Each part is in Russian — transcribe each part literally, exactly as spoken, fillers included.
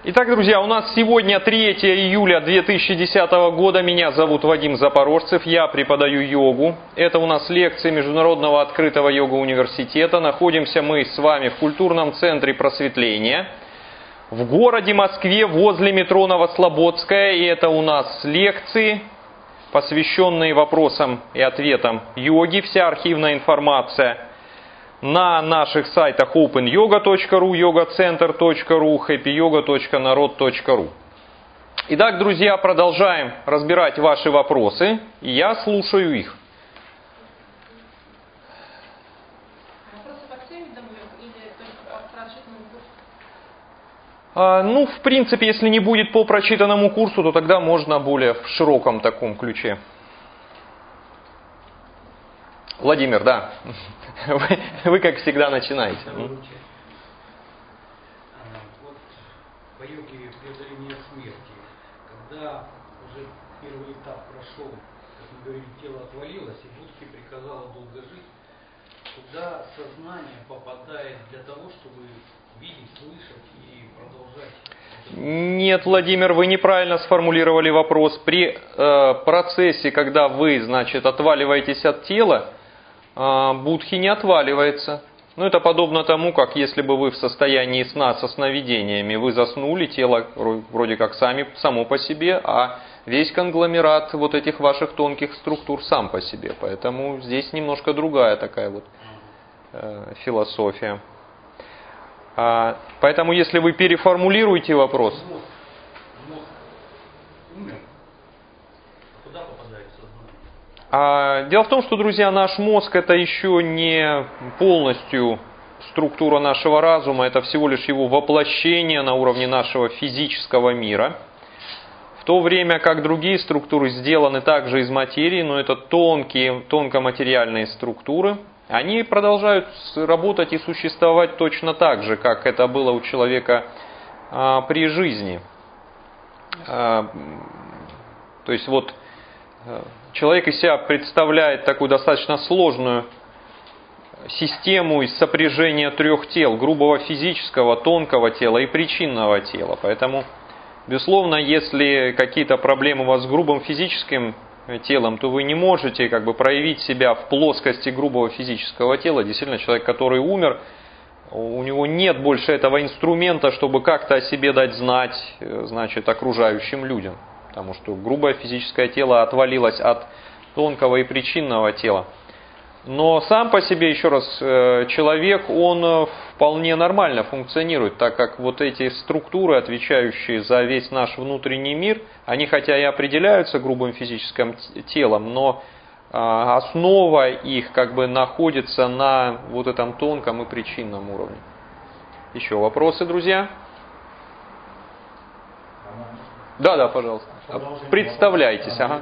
Итак, друзья, у нас сегодня третьего июля две тысячи десятого года. Меня зовут Вадим Запорожцев, я преподаю йогу. Это у нас лекции Международного открытого йога-университета. Находимся мы с вами в культурном центре просветления в городе Москве возле метро Новослободская. И это у нас лекции, посвященные вопросам и ответам йоги. Вся архивная информация на наших сайтах open yoga точка ru, yogacenter точка ru, happy yoga точка народ точка ру. Итак, друзья, продолжаем разбирать ваши вопросы, и я слушаю их. Вопросы по всем видам йог или только по прочитанному курсу? А, ну, в принципе, если не будет по прочитанному курсу, то тогда можно более в широком таком ключе. Владимир, да. Вы, вы как всегда, начинаете. Вот по йоге преодоления смерти, когда уже первый этап прошел, как мы говорили, тело отвалилось, и Будхи приказала долго жить, куда сознание попадает для того, чтобы видеть, слышать и продолжать? Нет, Владимир, вы неправильно сформулировали вопрос. При э, процессе, когда вы, значит, отваливаетесь от тела, Будхи не отваливается. Ну, это подобно тому, как если бы вы в состоянии сна со сновидениями, вы заснули, тело вроде как сами, само по себе, а весь конгломерат вот этих ваших тонких структур сам по себе. Поэтому здесь немножко другая такая вот э, философия. А, поэтому, если вы переформулируете вопрос... Мозг, мозг умер, а куда попадает сознание? А, дело в том, что, друзья, наш мозг это еще не полностью структура нашего разума, это всего лишь его воплощение на уровне нашего физического мира. В то время как другие структуры сделаны также из материи, но это тонкие, тонкоматериальные структуры, они продолжают работать и существовать точно так же, как это было у человека а, при жизни. А, то есть вот... Человек из себя представляет такую достаточно сложную систему из сопряжения трех тел: грубого физического, тонкого тела и причинного тела. Поэтому, безусловно, если какие-то проблемы у вас с грубым физическим телом, то вы не можете как бы проявить себя в плоскости грубого физического тела. Действительно, человек, который умер, у него нет больше этого инструмента, чтобы как-то о себе дать знать, значит, окружающим людям. Потому что грубое физическое тело отвалилось от тонкого и причинного тела. Но сам по себе, еще раз, человек, он вполне нормально функционирует, так как вот эти структуры, отвечающие за весь наш внутренний мир, они хотя и определяются грубым физическим телом, но основа их как бы находится на вот этом тонком и причинном уровне. Еще вопросы, друзья? Да, да, пожалуйста. Представляйтесь, ага.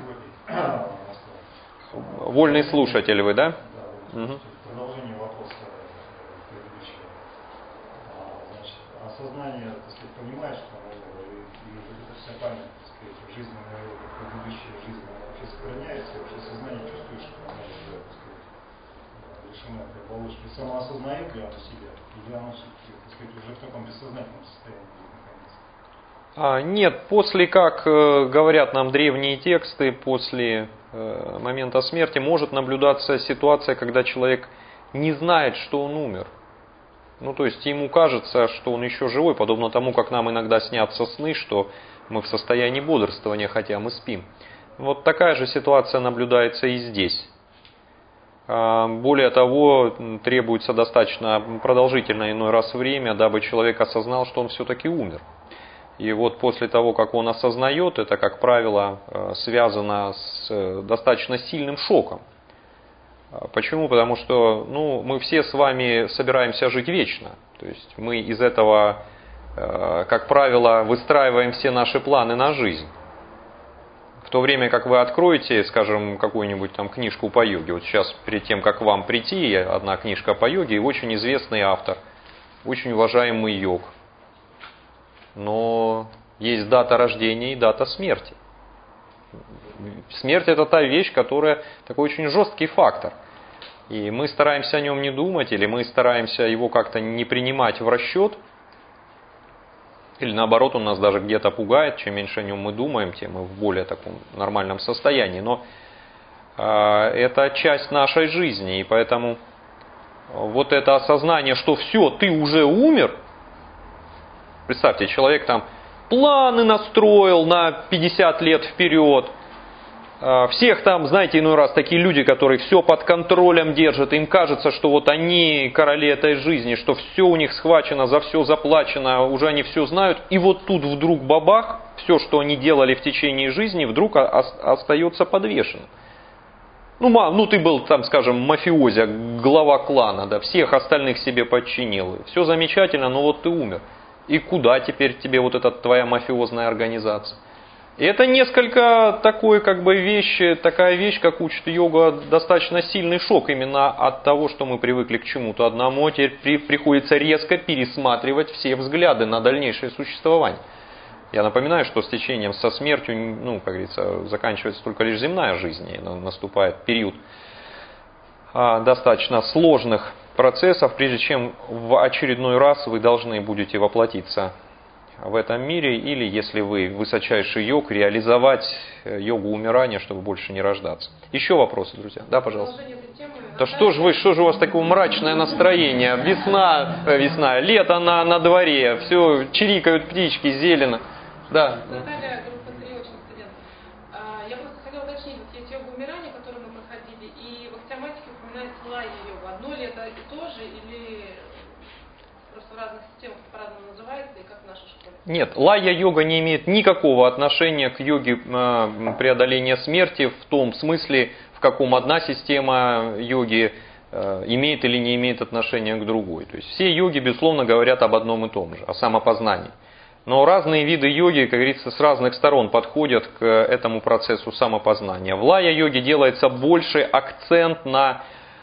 Вольный слушатель вы, да? Да, угу. Продолжение вопроса предыдущего. Значит, осознание, так сказать, понимаешь, что и, и это вся память, так сказать, жизненная, предыдущая жизнь, она вообще сохраняется, и вообще сознание чувствует, что оно уже, так сказать, лишено этой оболочки. Самоосознает ли оно себя, или оно все-таки, так сказать, уже в таком бессознательном состоянии? Нет, после, как говорят нам древние тексты, после момента смерти может наблюдаться ситуация, когда человек не знает, что он умер. Ну, то есть ему кажется, что он еще живой, подобно тому, как нам иногда снятся сны, что мы в состоянии бодрствования, хотя мы спим. Вот такая же ситуация наблюдается и здесь. Более того, требуется достаточно продолжительное иной раз время, дабы человек осознал, что он все-таки умер. И вот после того, как он осознает, это, как правило, связано с достаточно сильным шоком. Почему? Потому что ну, мы все с вами собираемся жить вечно. То есть мы из этого, как правило, выстраиваем все наши планы на жизнь. В то время как вы откроете, скажем, какую-нибудь там книжку по йоге. Вот сейчас, перед тем, как вам прийти, одна книжка по йоге, и очень известный автор, очень уважаемый йог. Но есть дата рождения и дата смерти. Смерть – это та вещь, которая такой очень жесткий фактор. И мы стараемся о нем не думать, или мы стараемся его как-то не принимать в расчет. Или наоборот, он нас даже где-то пугает. Чем меньше о нем мы думаем, тем мы в более таком нормальном состоянии. Но э, это часть нашей жизни. И поэтому вот это осознание, что все, ты уже умер. Представьте, человек там планы настроил на пятьдесят лет вперед. Всех там, знаете, иной раз такие люди, которые все под контролем держат, им кажется, что вот они короли этой жизни, что все у них схвачено, за все заплачено, уже они все знают, и вот тут вдруг бабах, все, что они делали в течение жизни, вдруг остается подвешенным. Ну, ну ты был там, скажем, мафиози, глава клана, да, всех остальных себе подчинил, все замечательно, но вот ты умер. И куда теперь тебе вот эта твоя мафиозная организация? И это несколько такой, как бы, вещи, такая вещь, как учит йога, достаточно сильный шок именно от того, что мы привыкли к чему-то одному, а теперь при, приходится резко пересматривать все взгляды на дальнейшее существование. Я напоминаю, что с течением, со смертью, ну, как говорится, заканчивается только лишь земная жизнь, и наступает период а, достаточно сложных процессов, прежде чем в очередной раз вы должны будете воплотиться в этом мире, или, если вы высочайший йог, реализовать йогу умирания, чтобы больше не рождаться. Еще вопросы, друзья? Да, пожалуйста. Да что ж вы, что же у вас такое мрачное настроение? Весна, э, весна, лето на, на дворе, все, чирикают птички, зелено. Да. Наталья, группа три, очень студент. Я просто хотела уточнить, вот есть йога умирания, которую мы проходили, и в аксиоматике упоминается лайя-йога. Одно ли это и то же, или просто в разных системах по-разному называется, и как в нашей школе? Нет, лайя-йога не имеет никакого отношения к йоге преодоления смерти в том смысле, в каком одна система йоги имеет или не имеет отношения к другой. То есть все йоги, безусловно, говорят об одном и том же, о самопознании. Но разные виды йоги, как говорится, с разных сторон подходят к этому процессу самопознания. В лайя-йоге делается больше акцент на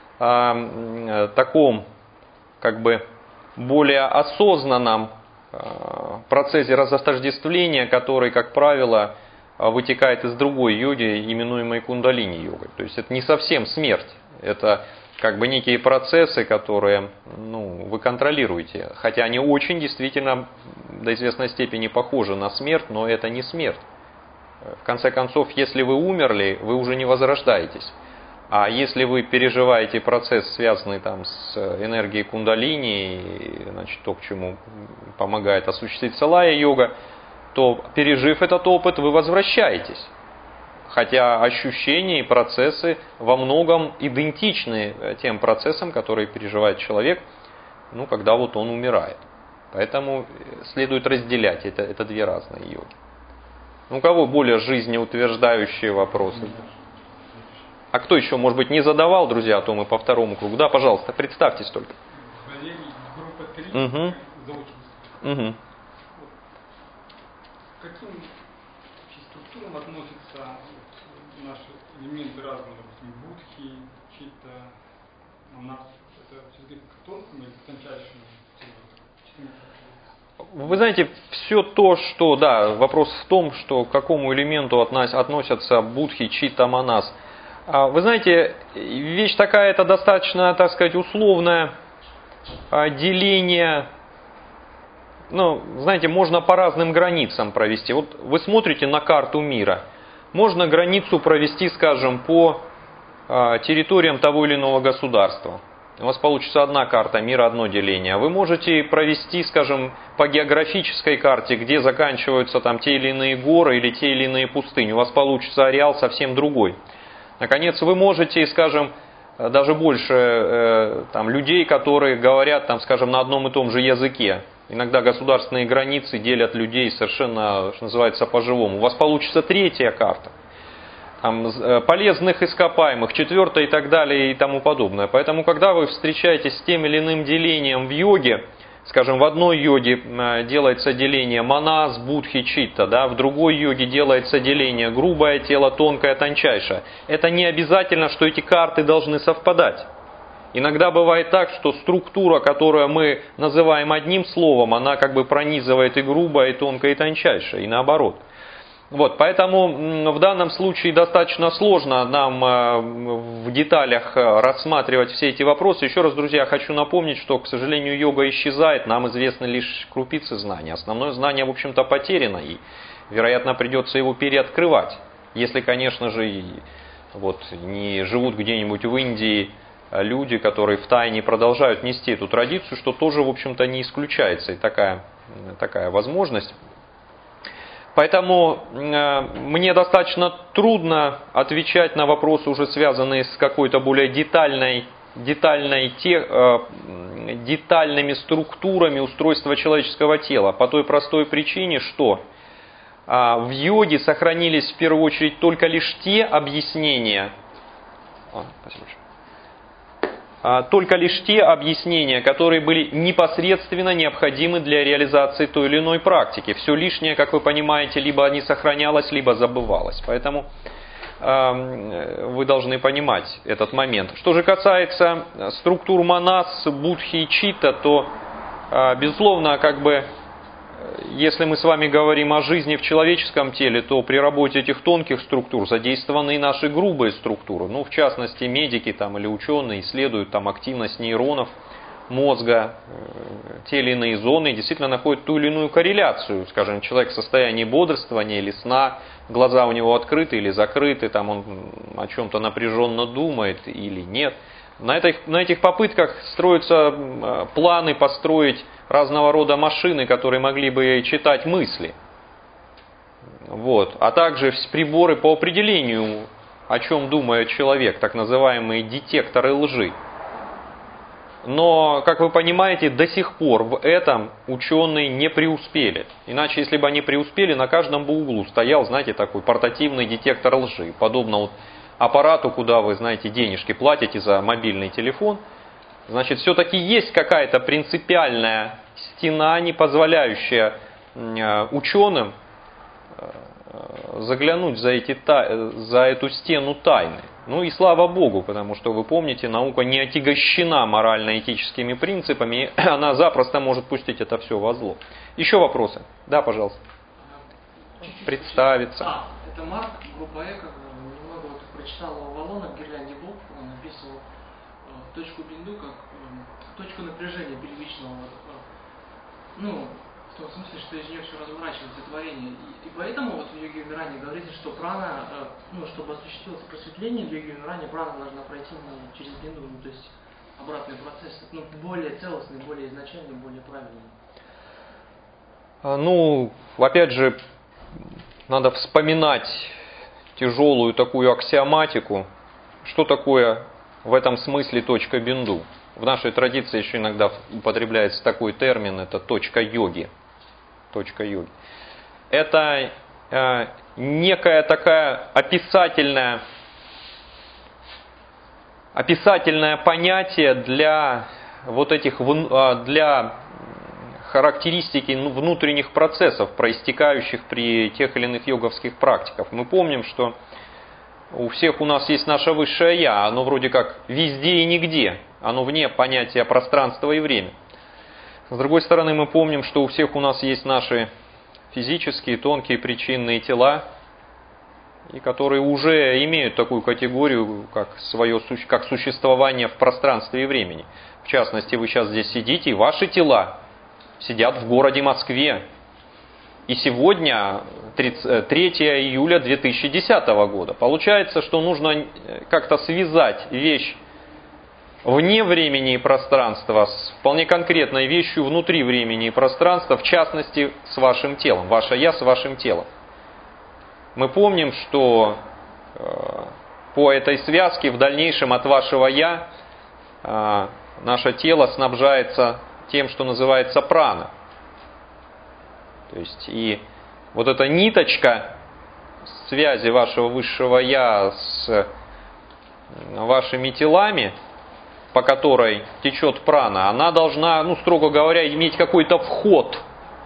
э, таком, как бы, более осознанном э, процессе разотождествления, который, как правило, вытекает из другой йоги, именуемой кундалини-йогой. То есть это не совсем смерть, это как бы некие процессы, которые, ну, вы контролируете. Хотя они очень действительно до известной степени похожи на смерть, но это не смерть. В конце концов, если вы умерли, вы уже не возрождаетесь. А если вы переживаете процесс, связанный там с энергией кундалини, значит, то, к чему помогает осуществиться лайя-йога, то, пережив этот опыт, вы возвращаетесь. Хотя ощущения и процессы во многом идентичны тем процессам, которые переживает человек, ну, когда вот он умирает. Поэтому следует разделять, это, это две разные йоги. Ну, у кого более жизнеутверждающие вопросы? А кто еще, может быть, не задавал, друзья, а то мы по второму кругу. Да, пожалуйста, представьтесь только. Валерий, группа три, Угу. заучился. Угу. К каким структурам относятся наши элементы разные, допустим, будхи, чита, манас? Это все-таки к тонкому или к тончайшему? Вы знаете, все то, что, да, вопрос в том, что к какому элементу относятся будхи, чита, манас. Вы знаете, вещь такая, это достаточно, так сказать, условное деление. Ну, знаете, можно по разным границам провести. Вот вы смотрите на карту мира. Можно границу провести, скажем, по территориям того или иного государства. У вас получится одна карта мира, одно деление. Вы можете провести, скажем, по географической карте, где заканчиваются там те или иные горы или те или иные пустыни. У вас получится ареал совсем другой. Наконец, вы можете, скажем, даже больше э, там, людей, которые говорят, там, скажем, на одном и том же языке. Иногда государственные границы делят людей совершенно, что называется, по-живому. У вас получится третья карта. Там, полезных ископаемых, четвертая и так далее и тому подобное. Поэтому, когда вы встречаетесь с тем или иным делением в йоге, скажем, в одной йоге делается деление манас, будхи, читта, да, в другой йоге делается деление грубое тело, тонкое, тончайшее. Это не обязательно, что эти карты должны совпадать. Иногда бывает так, что структура, которую мы называем одним словом, она как бы пронизывает и грубое, и тонкое, и тончайшее, и наоборот. Вот, поэтому в данном случае достаточно сложно нам в деталях рассматривать все эти вопросы. Еще раз, друзья, хочу напомнить, что, к сожалению, йога исчезает, нам известны лишь крупицы знаний. Основное знание, в общем-то, потеряно, и, вероятно, придется его переоткрывать. Если, конечно же, и, вот, не живут где-нибудь в Индии люди, которые втайне продолжают нести эту традицию, что тоже, в общем-то, не исключается, и такая, такая возможность. Поэтому э, мне достаточно трудно отвечать на вопросы, уже связанные с какой-то более детальной, детальной те, э, детальными структурами устройства человеческого тела. По той простой причине, что э, в йоге сохранились в первую очередь только лишь те объяснения, а, спасибо большое. Только лишь те объяснения, которые были непосредственно необходимы для реализации той или иной практики. Все лишнее, как вы понимаете, либо не сохранялось, либо забывалось. Поэтому э, вы должны понимать этот момент. Что же касается структур манас, будхи и читта, то, э, безусловно, как бы, если мы с вами говорим о жизни в человеческом теле, то при работе этих тонких структур задействованы и наши грубые структуры. Ну, в частности, медики там, или ученые исследуют там, активность нейронов мозга, те или иные зоны, и действительно находят ту или иную корреляцию. Скажем, человек в состоянии бодрствования или сна, глаза у него открыты или закрыты, там он о чем-то напряженно думает или нет. На этих, на этих попытках строятся планы построить разного рода машины, которые могли бы читать мысли. Вот. А также приборы по определению, о чем думает человек, так называемые детекторы лжи. Но, как вы понимаете, до сих пор в этом ученые не преуспели. Иначе, если бы они преуспели, на каждом бы углу стоял, знаете, такой портативный детектор лжи. Подобно вот аппарату, куда вы, знаете, денежки платите за мобильный телефон. Значит, все-таки есть какая-то принципиальная стена, не позволяющая ученым заглянуть за, эти, за эту стену тайны. Ну и слава Богу, потому что, вы помните, наука не отягощена морально-этическими принципами, она запросто может пустить это все во зло. Еще вопросы? Да, пожалуйста. Представиться. А, это Марк, группа Эко, немного вот прочитал у Валона в Гирлянде Бог, он описывал э, точку бинду как э, точку напряжения первичного, э, ну, в том смысле, что из нее все разворачивается творение. И, и поэтому вот в йоге Вимиране говорится, что прана, э, ну, чтобы осуществилось просветление, в йоге Вимиране прана должна пройти не через бинду, ну, то есть обратный процесс, ну, более целостный, более изначальный, более правильный. Ну, опять же, надо вспоминать тяжелую такую аксиоматику. Что такое в этом смысле точка бинду? В нашей традиции еще иногда употребляется такой термин, это точка йоги. Точка йоги. Это э, некая такая описательная, описательное понятие для вот этих, для характеристики внутренних процессов, проистекающих при тех или иных йоговских практиках. Мы помним, что у всех у нас есть наше высшее Я, оно вроде как везде и нигде, оно вне понятия пространства и время. С другой стороны, мы помним, что у всех у нас есть наши физические, тонкие причинные тела, и которые уже имеют такую категорию, как, свое, как существование в пространстве и времени. В частности, вы сейчас здесь сидите, и ваши тела сидят в городе Москве. И сегодня, третьего июля две тысячи десятого года. Получается, что нужно как-то связать вещь вне времени и пространства с вполне конкретной вещью внутри времени и пространства, в частности, с вашим телом. Ваше «я» с вашим телом. Мы помним, что э, по этой связке в дальнейшем от вашего «я» э, наше тело снабжается тем, что называется прана. То есть и вот эта ниточка связи вашего высшего Я с вашими телами, по которой течет прана, она должна, ну, строго говоря, иметь какой-то вход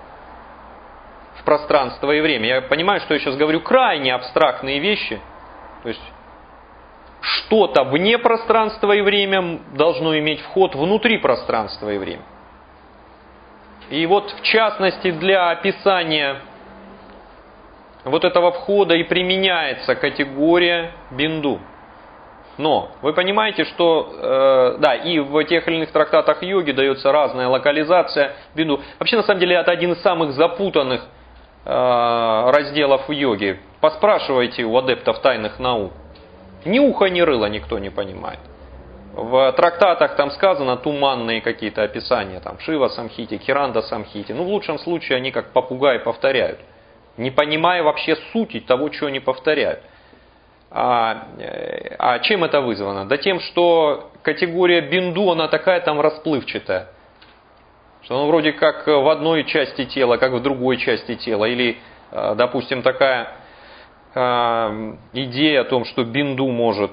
в пространство и время. Я понимаю, что я сейчас говорю крайне абстрактные вещи. То есть что-то вне пространства и время должно иметь вход внутри пространства и времени. И вот, в частности, для описания вот этого входа и применяется категория бинду. Но вы понимаете, что э, да, и в тех или иных трактатах йоги дается разная локализация бинду. Вообще, на самом деле, это один из самых запутанных э, разделов в йоге. Поспрашивайте у адептов тайных наук. Ни уха, ни рыла никто не понимает. В трактатах там сказано туманные какие-то описания, там Шива Самхити, Киранда Самхити. Ну, в лучшем случае они как попугаи повторяют, не понимая вообще сути того, что они повторяют. А, а чем это вызвано? Да тем, что категория бинду, она такая там расплывчатая. Что она вроде как в одной части тела, как в другой части тела. Или, допустим, такая идея о том, что бинду может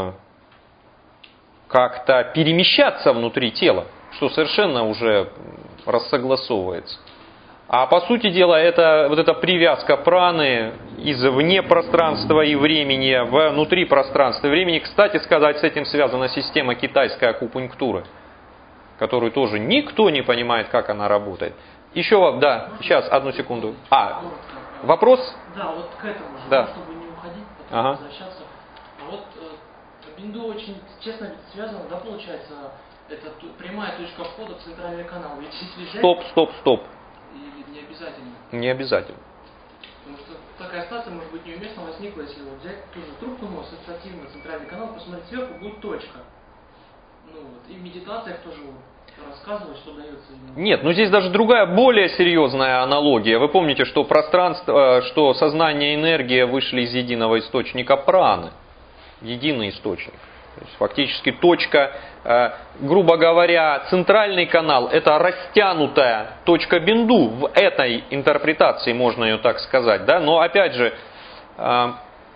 как-то перемещаться внутри тела, что совершенно уже рассогласовывается. А по сути дела, это вот эта привязка праны из вне пространства и времени внутри пространства и времени. Кстати сказать, с этим связана система китайской акупунктуры, которую тоже никто не понимает, как она работает. Еще, да, сейчас, одну секунду. А, вопрос? Да, вот к этому же, да. Чтобы не уходить, потом ага. возвращаться. А вот э, бинду очень, честно, связано, да, получается, это прямая точка входа в центральный канал. Ведь если взять... Стоп, стоп, стоп. Или не обязательно? Не обязательно. Потому что такая ситуация может быть неуместно возникла, если вот взять ту же трубку, но ассоциативно центральный канал, посмотреть сверху, будет точка. Ну вот, и в медитациях тоже вот рассказывают, что дается именно. Нет, ну здесь даже другая, более серьезная аналогия. Вы помните, что пространство, что сознание и энергия вышли из единого источника праны. Единый источник. То есть фактически точка, э, грубо говоря, центральный канал – это растянутая точка бинду. В этой интерпретации можно ее так сказать. Да? Но опять же, э,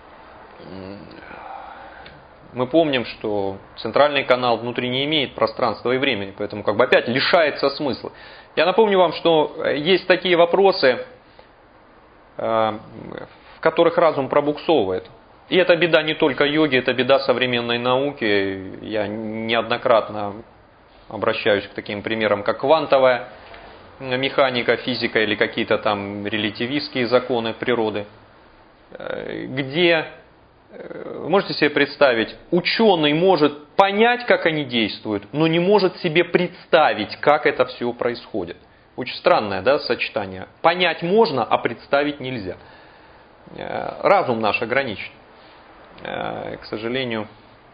мы помним, что центральный канал внутри не имеет пространства и времени, поэтому как бы опять лишается смысла. Я напомню вам, что есть такие вопросы, э, в которых разум пробуксовывает. И это беда не только йоги, это беда современной науки. Я неоднократно обращаюсь к таким примерам, как квантовая механика, физика или какие-то там релятивистские законы природы, где, можете себе представить, ученый может понять, как они действуют, но не может себе представить, как это все происходит. Очень странное, да, сочетание. Понять можно, а представить нельзя. Разум наш ограничен. К сожалению.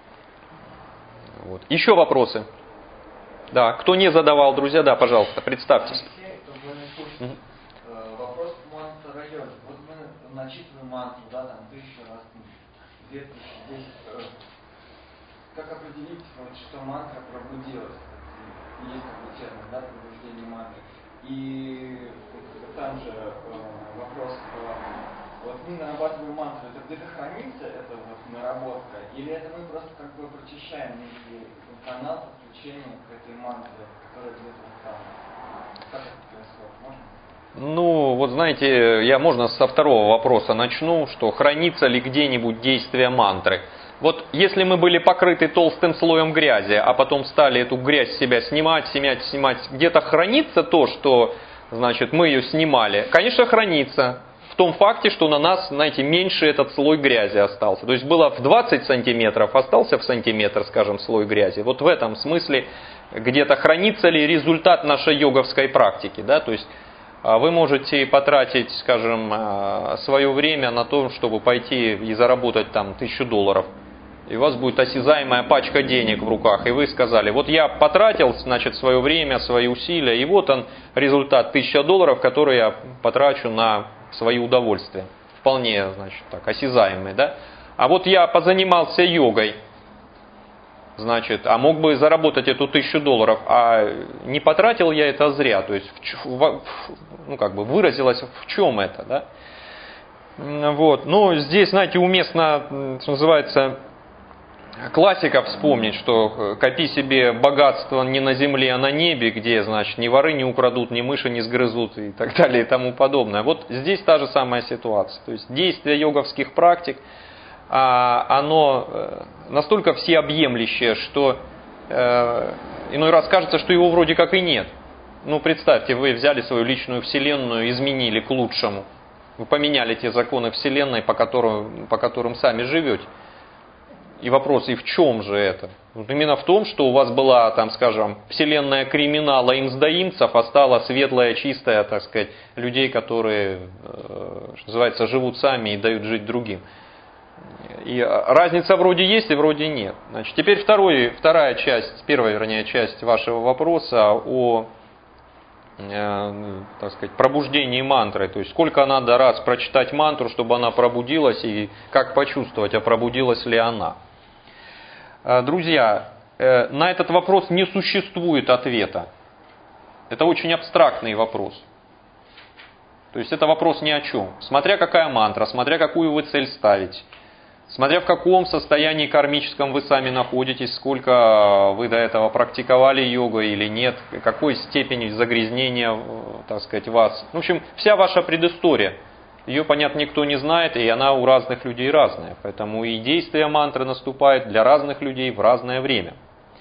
Вот. Еще вопросы? Да, кто не задавал, друзья, да, пожалуйста, представьтесь. Угу. Вопрос к мантра йоги. Вот мы начитываем мантру, да, там тысячу раз, две тысячи, десять. Как определить, вот, что мантра пробудилась? Есть такой термин, да, пробуждение мантры. И там же вопрос. Вот мы нарабатываем мантру, это где-то хранится эта вот наработка, или это мы просто как бы прочищаем некий канал подключения к этой мантре, которая где-то вот там. Как это происходит? Можно? Ну, вот знаете, я можно со второго вопроса начну, что хранится ли где-нибудь действие мантры. Вот если мы были покрыты толстым слоем грязи, а потом стали эту грязь с себя снимать, снимать, снимать, где-то хранится то, что, значит, мы ее снимали? Конечно, хранится. В том факте, что на нас, знаете, меньше этот слой грязи остался. То есть было в двадцать сантиметров, остался в сантиметр, скажем, слой грязи. Вот в этом смысле где-то хранится ли результат нашей йоговской практики. Да? То есть вы можете потратить, скажем, свое время на то, чтобы пойти и заработать там тысячу долларов. И у вас будет осязаемая пачка денег в руках. И вы сказали, вот я потратил, значит, свое время, свои усилия, и вот он результат, тысяча долларов, который я потрачу на свои удовольствия. Вполне, значит, так, осязаемые, да? А вот я позанимался йогой, значит, а мог бы заработать эту тысячу долларов, а не потратил я это зря. То есть, в, в, ну, как бы выразилось, в чем это, да? Вот. Ну, здесь, знаете, уместно, что называется, классика вспомнить, что копи себе богатство не на земле, а на небе, где, значит, ни воры не украдут, ни мыши не сгрызут и так далее и тому подобное. Вот здесь та же самая ситуация. То есть действие йоговских практик, оно настолько всеобъемлющее, что иной раз кажется, что его вроде как и нет. Ну, представьте, вы взяли свою личную вселенную, изменили к лучшему. Вы поменяли те законы Вселенной, по которым, по которым сами живете. И вопрос, и в чем же это? Вот именно в том, что у вас была, там, скажем, вселенная криминала имсдаимцев, а стала светлая, чистая, так сказать, людей, которые, что называется, живут сами и дают жить другим. И разница вроде есть и вроде нет. Значит, теперь второй, вторая часть, первая, вернее, часть вашего вопроса о, э, так сказать, пробуждении мантры. То есть, сколько надо раз прочитать мантру, чтобы она пробудилась, и как почувствовать, а пробудилась ли она. Друзья, на этот вопрос не существует ответа. Это очень абстрактный вопрос. То есть это вопрос ни о чем. Смотря какая мантра, смотря какую вы цель ставите, смотря в каком состоянии кармическом вы сами находитесь, сколько вы до этого практиковали йогу или нет, какой степень загрязнения, так сказать, вас. В общем, вся ваша предыстория. Ее, понятно, никто не знает, и она у разных людей разная. Поэтому и действие мантры наступает для разных людей в разное время.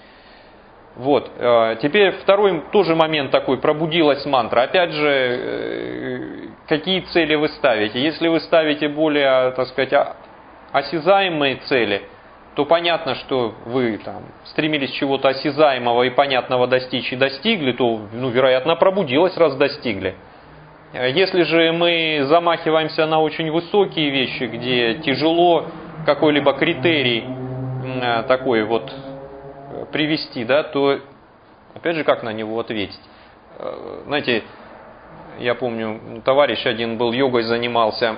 Вот. Теперь второй тоже момент такой, пробудилась мантра. Опять же, какие цели вы ставите? Если вы ставите более, так сказать, осязаемые цели, то понятно, что вы там стремились чего-то осязаемого и понятного достичь и достигли, то, ну, вероятно, пробудилась, раз достигли. Если же мы замахиваемся на очень высокие вещи, где тяжело какой-либо критерий такой вот привести, да, то опять же как на него ответить? Знаете, я помню, товарищ один был, йогой занимался,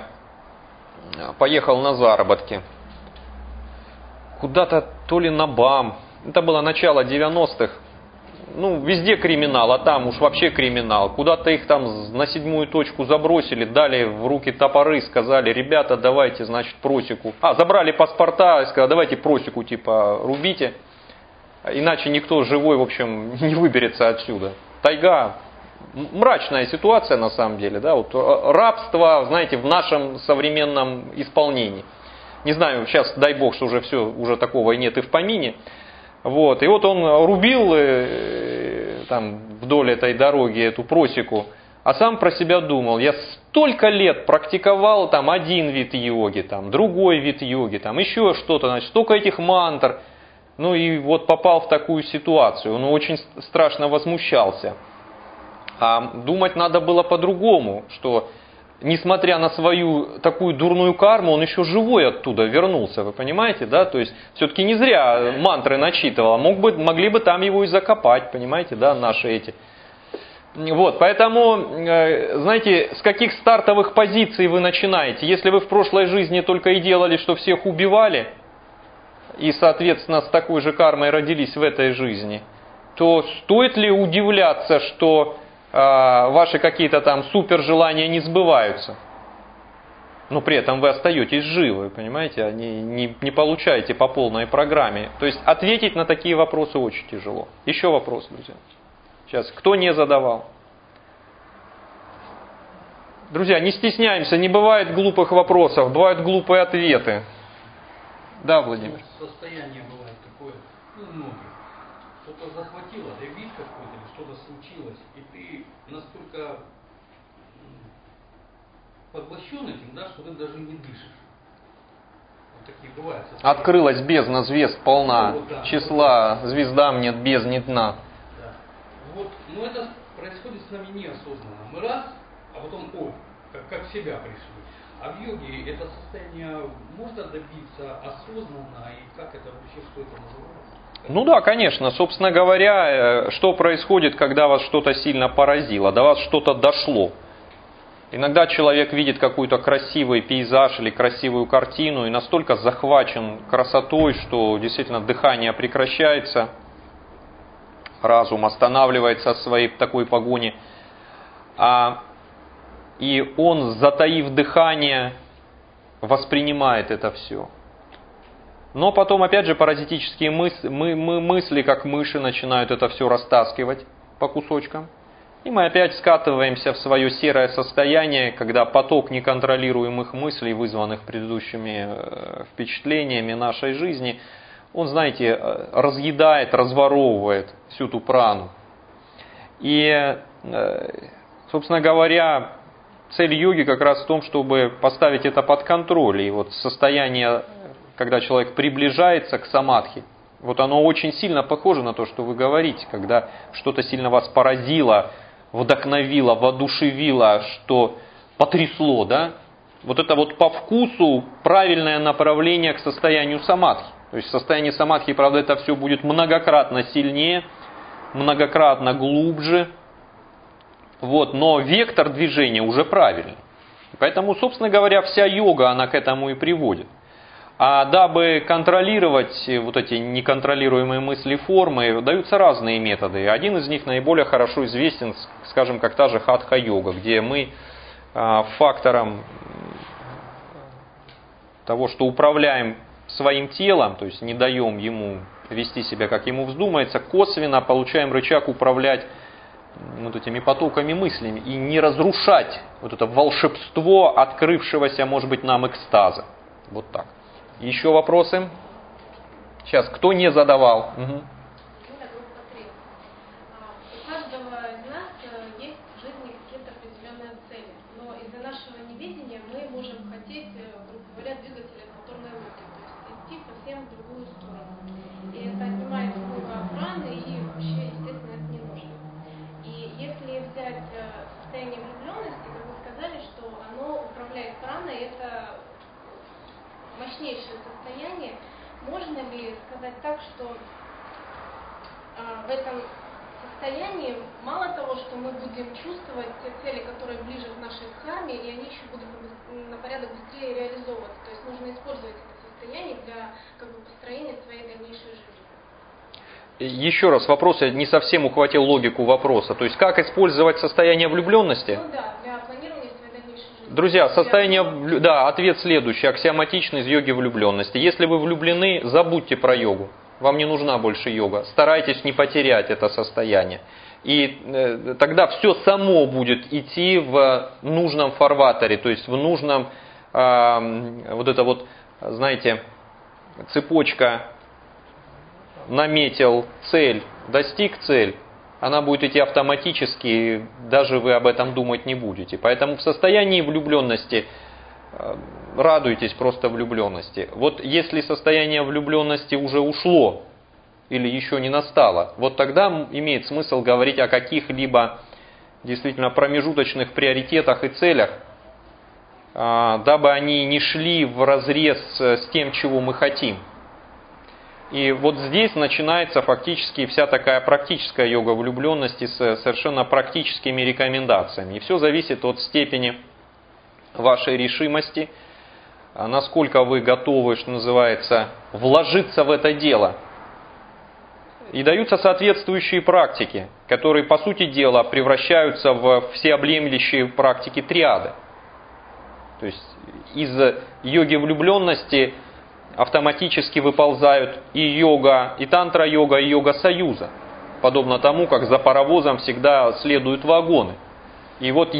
поехал на заработки. Куда-то то ли на БАМ, это было начало девяностых. Ну, везде криминал, а там уж вообще криминал. Куда-то их там на седьмую точку забросили, дали в руки топоры, сказали: ребята, давайте, значит, просеку. А, забрали паспорта и сказали: давайте просеку, типа, рубите. Иначе никто живой, в общем, не выберется отсюда. Тайга. Мрачная ситуация на самом деле, да, вот рабство, знаете, в нашем современном исполнении. Не знаю, сейчас, дай бог, что уже все, уже такого и нет и в помине. Вот. И вот он рубил э, там, вдоль этой дороги эту просеку, а сам про себя думал: я столько лет практиковал там один вид йоги, там, другой вид йоги, там, еще что-то, значит, столько этих мантр. Ну и вот попал в такую ситуацию. Он очень страшно возмущался. А думать надо было по-другому, что несмотря на свою такую дурную карму, он еще живой оттуда вернулся, вы понимаете, да? То есть, все-таки не зря мантры начитывал, мог бы, могли бы там его и закопать, понимаете, да, наши эти. Вот, поэтому, знаете, с каких стартовых позиций вы начинаете? Если вы в прошлой жизни только и делали, что всех убивали, и, соответственно, с такой же кармой родились в этой жизни, то стоит ли удивляться, что ваши какие-то там супер желания не сбываются, но при этом вы остаетесь живы, понимаете, не, не, не получаете по полной программе. То есть ответить на такие вопросы очень тяжело. Еще вопрос, друзья. Сейчас, кто не задавал? Друзья, не стесняемся, не бывает глупых вопросов, бывают глупые ответы. Да, Владимир? Состояние бывает такое, ну, многих. Что-то захватило, да, вид какой-то, или что-то случилось, и ты настолько поглощен этим, да, что ты даже не дышишь. Вот такие бывают состояния. Открылась бездна звезд полна, ну, вот, да, числа вот, звездам нет бездны дна. Да. Вот, но это происходит с нами неосознанно. Мы раз, а потом, о, как, как в себя пришли. А в йоге это состояние можно добиться осознанно, и как это вообще, что это называется? Ну да, конечно. Собственно говоря, что происходит, когда вас что-то сильно поразило, до вас что-то дошло. Иногда человек видит какой-то красивый пейзаж или красивую картину и настолько захвачен красотой, что действительно дыхание прекращается, разум останавливается от своей такой погони. А, и он, затаив дыхание, воспринимает это все. Но потом, опять же, паразитические мысли, мы, мы, мысли, как мыши, начинают это все растаскивать по кусочкам. И мы опять скатываемся в свое серое состояние, когда поток неконтролируемых мыслей, вызванных предыдущими впечатлениями нашей жизни, он, знаете, разъедает, разворовывает всю ту прану. И, собственно говоря, цель йоги как раз в том, чтобы поставить это под контроль. И вот состояние, когда человек приближается к самадхи, вот оно очень сильно похоже на то, что вы говорите, когда что-то сильно вас поразило, вдохновило, воодушевило, что потрясло, да? Вот это вот по вкусу правильное направление к состоянию самадхи. То есть в состоянии самадхи, правда, это все будет многократно сильнее, многократно глубже, вот, но вектор движения уже правильный. Поэтому, собственно говоря, вся йога, она к этому и приводит. А дабы контролировать вот эти неконтролируемые мысли формы, даются разные методы. Один из них наиболее хорошо известен, скажем, как та же хатха-йога, где мы фактором того, что управляем своим телом, то есть не даем ему вести себя, как ему вздумается, косвенно получаем рычаг управлять вот этими потоками мыслями и не разрушать вот это волшебство открывшегося, может быть, нам экстаза. Вот так. Еще вопросы? Сейчас, кто не задавал? Угу. У каждого из нас есть в жизни какие-то определенные цели, но из-за нашего неведения мы можем хотеть, грубо говоря, двигать регуляторной логикой, то есть идти совсем в другую сторону. И это отнимает много праны, и вообще, естественно, это не нужно. И если взять состояние влюбленности, как вы сказали, что оно управляет праной, это мощнейшее состояние, можно ли сказать так, что а, в этом состоянии мало того, что мы будем чувствовать те цели, которые ближе к нашей дхарме, и они еще будут на порядок быстрее реализовываться. То есть нужно использовать это состояние для как бы, построения своей дальнейшей жизни. Еще раз, вопрос, я не совсем ухватил логику вопроса. То есть как использовать состояние влюбленности? Ну да, для планирования своей дальнейшей жизни. Друзья, состояние, да, ответ следующий, аксиоматичный из йоги влюбленности. Если вы влюблены, забудьте про йогу. Вам не нужна больше йога. Старайтесь не потерять это состояние. И э, тогда все само будет идти в нужном фарватере, то есть в нужном, э, вот это вот, знаете, цепочка наметил цель, достиг цель, она будет идти автоматически, даже вы об этом думать не будете. Поэтому в состоянии влюбленности радуйтесь просто влюбленности. Вот если состояние влюбленности уже ушло или еще не настало, вот тогда имеет смысл говорить о каких-либо действительно промежуточных приоритетах и целях, дабы они не шли вразрез с тем, чего мы хотим. И вот здесь начинается фактически вся такая практическая йога влюбленности с совершенно практическими рекомендациями. И все зависит от степени вашей решимости, насколько вы готовы, что называется, вложиться в это дело. И даются соответствующие практики, которые, по сути дела, превращаются в всеобъемлющие практики триады. То есть из йоги влюбленности автоматически выползают и йога, и тантра-йога, и йога союза. Подобно тому, как за паровозом всегда следуют вагоны. И вот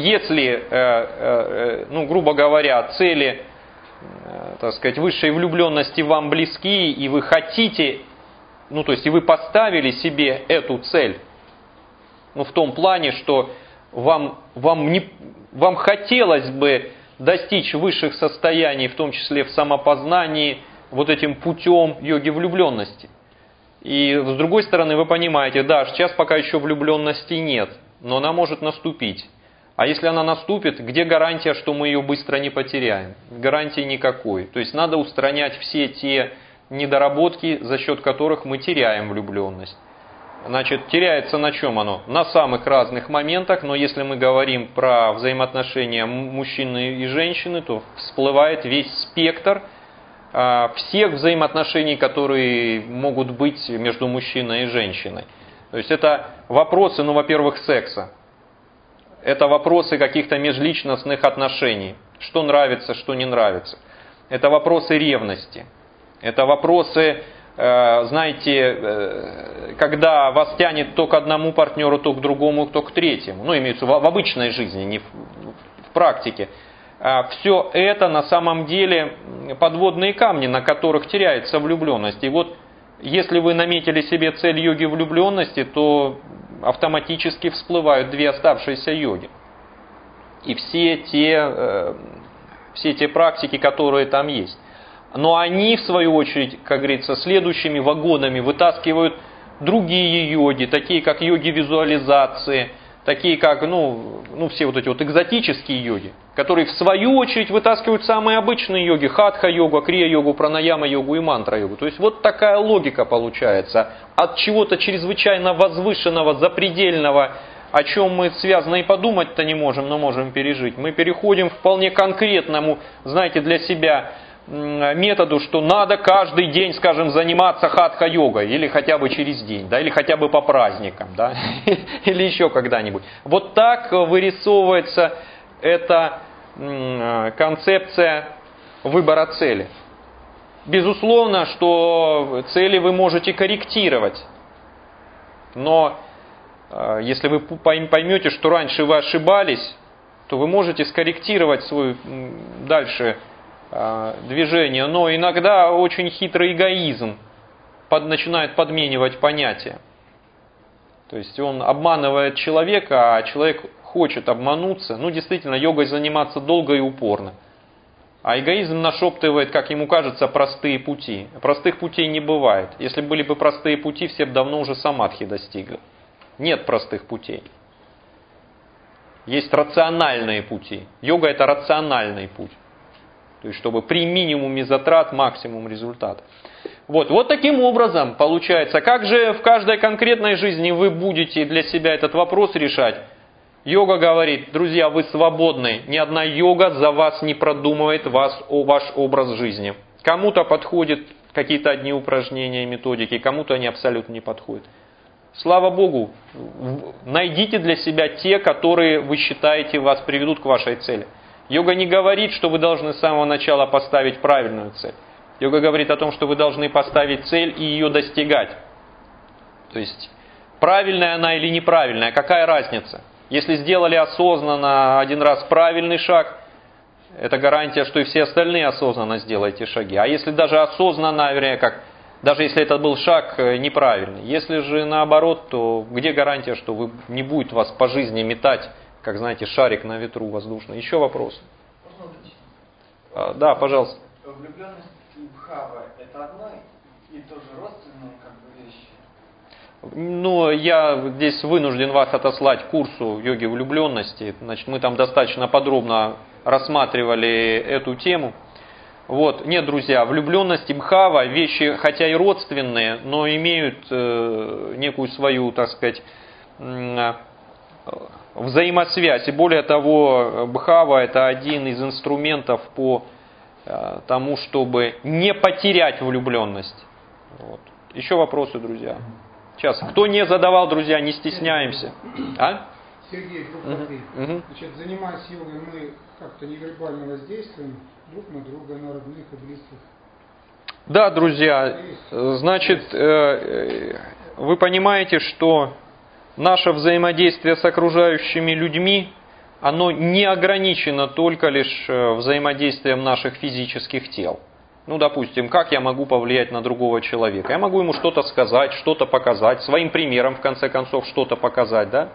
если, ну, грубо говоря, цели, так сказать, высшей влюбленности вам близки, и вы хотите, ну, то есть и вы поставили себе эту цель, ну, в том плане, что вам, вам, не, вам хотелось бы достичь высших состояний, в том числе в самопознании, вот этим путем йоги влюбленности. И с другой стороны, вы понимаете, да, сейчас пока еще влюбленности нет, но она может наступить. А если она наступит, где гарантия, что мы ее быстро не потеряем? Гарантии никакой. То есть надо устранять все те недоработки, за счет которых мы теряем влюбленность. Значит, теряется на чем оно? На самых разных моментах, но если мы говорим про взаимоотношения мужчины и женщины, то всплывает весь спектр всех взаимоотношений, которые могут быть между мужчиной и женщиной. То есть это вопросы, ну, во-первых, секса. Это вопросы каких-то межличностных отношений. Что нравится, что не нравится. Это вопросы ревности. Это вопросы, э, знаете, э, когда вас тянет то к одному партнеру, то к другому, то к третьему. Ну, имеется в, в обычной жизни, не в, в практике. Все это на самом деле подводные камни, на которых теряется влюбленность. И вот если вы наметили себе цель йоги влюбленности, то автоматически всплывают две оставшиеся йоги. и все те, все те практики, которые там есть. Но они, в свою очередь, как говорится, следующими вагонами вытаскивают другие йоги, такие как йоги визуализации, такие как, ну, ну, все вот эти вот экзотические йоги, которые в свою очередь вытаскивают самые обычные йоги, хатха-йогу, крия-йогу, пранаяма-йогу и мантра-йогу. То есть вот такая логика получается. От чего-то чрезвычайно возвышенного, запредельного, о чем мы связано и подумать-то не можем, но можем пережить. Мы переходим к вполне конкретному, знаете, для себя методу, что надо каждый день, скажем, заниматься хатха-йогой, или хотя бы через день, да, или хотя бы по праздникам, да, или еще когда-нибудь. Вот так вырисовывается эта концепция выбора цели. Безусловно, что цели вы можете корректировать, но если вы поймете, что раньше вы ошибались, то вы можете скорректировать свой дальше движение, но иногда очень хитрый эгоизм под, начинает подменивать понятия. То есть он обманывает человека, а человек хочет обмануться. Ну, действительно, йогой заниматься долго и упорно. А эгоизм нашептывает, как ему кажется, простые пути. Простых путей не бывает. Если были бы простые пути, все бы давно уже самадхи достигли. Нет простых путей. Есть рациональные пути. Йога – это рациональный путь. То есть, чтобы при минимуме затрат максимум результата. Вот, вот таким образом получается. Как же в каждой конкретной жизни вы будете для себя этот вопрос решать? Йога говорит, друзья, вы свободны. Ни одна йога за вас не продумывает вас, о, ваш образ жизни. Кому-то подходят какие-то одни упражнения и методики, кому-то они абсолютно не подходят. Слава Богу, найдите для себя те, которые вы считаете вас приведут к вашей цели. Йога не говорит, что вы должны с самого начала поставить правильную цель. Йога говорит о том, что вы должны поставить цель и ее достигать. То есть, правильная она или неправильная, какая разница? Если сделали осознанно один раз правильный шаг, это гарантия, что и все остальные осознанно сделаете шаги. А если даже осознанно, вернее, как, даже если это был шаг неправильный, если же наоборот, то где гарантия, что вы, не будет вас по жизни метать, как, знаете, шарик на ветру воздушный? Еще вопросы? Можно уточнить? А, да, пожалуйста. Влюбленность и бхава – это одно и то же родственные как бы вещи? Ну, я здесь вынужден вас отослать к курсу йоги влюбленности. Значит, мы там достаточно подробно рассматривали эту тему. Вот. Нет, друзья, влюбленность и бхава – вещи, хотя и родственные, но имеют э, некую свою, так сказать, э, взаимосвязь. И более того, бхава – это один из инструментов по э, тому, чтобы не потерять влюбленность. Вот. Еще вопросы, друзья? Сейчас, кто не задавал, друзья, не стесняемся. А? Сергей, группа три. Угу. Значит, занимаясь йогой, мы как-то невербально воздействуем друг на друга, на родных и близких. Да, друзья, значит, вы понимаете, что наше взаимодействие с окружающими людьми, оно не ограничено только лишь взаимодействием наших физических тел. Ну, допустим, как я могу повлиять на другого человека? Я могу ему что-то сказать, что-то показать, своим примером, в конце концов, что-то показать, да?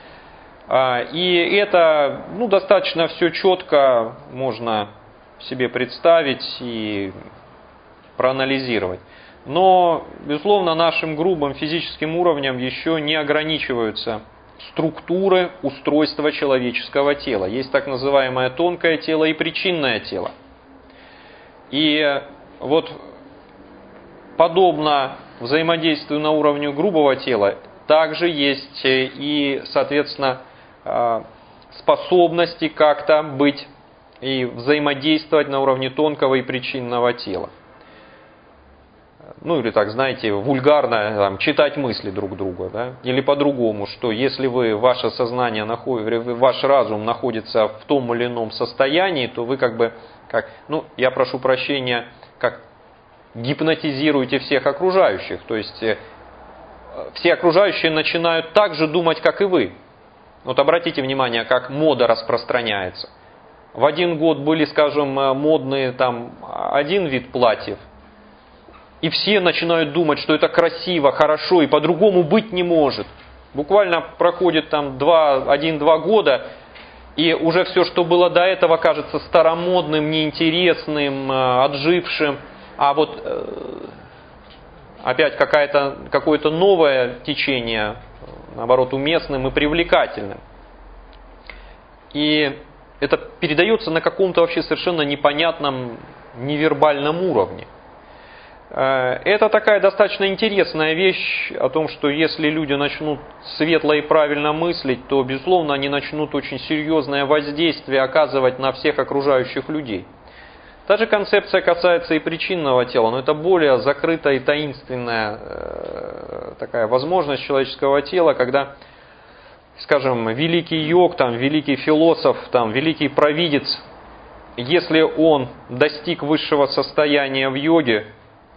И это, ну, достаточно все четко можно себе представить и проанализировать. Но, безусловно, нашим грубым физическим уровнем еще не ограничиваются структуры устройства человеческого тела. Есть так называемое тонкое тело и причинное тело. И вот подобно взаимодействию на уровне грубого тела, также есть и, соответственно, способности как-то быть и взаимодействовать на уровне тонкого и причинного тела. Ну или так, знаете, вульгарно там, читать мысли друг друга, да? Или по-другому, что если вы, ваше сознание, ваш разум находится в том или ином состоянии, то вы как бы, как, ну, я прошу прощения, как гипнотизируете всех окружающих. То есть все окружающие начинают так же думать, как и вы. Вот обратите внимание, как мода распространяется. В один год были, скажем, модные там один вид платьев, и все начинают думать, что это красиво, хорошо, и по-другому быть не может. Буквально проходит там один-два года, И уже все, что было до этого, кажется старомодным, неинтересным, отжившим. А вот опять какая-то, какое-то новое течение, наоборот, уместным и привлекательным. И это передается на каком-то вообще совершенно непонятном невербальном уровне. Это такая достаточно интересная вещь о том, что если люди начнут светло и правильно мыслить, то, безусловно, они начнут очень серьезное воздействие оказывать на всех окружающих людей. Та же концепция касается и причинного тела, но это более закрытая и таинственная э, такая возможность человеческого тела, когда, скажем, великий йог, там, великий философ, там, великий провидец, если он достиг высшего состояния в йоге,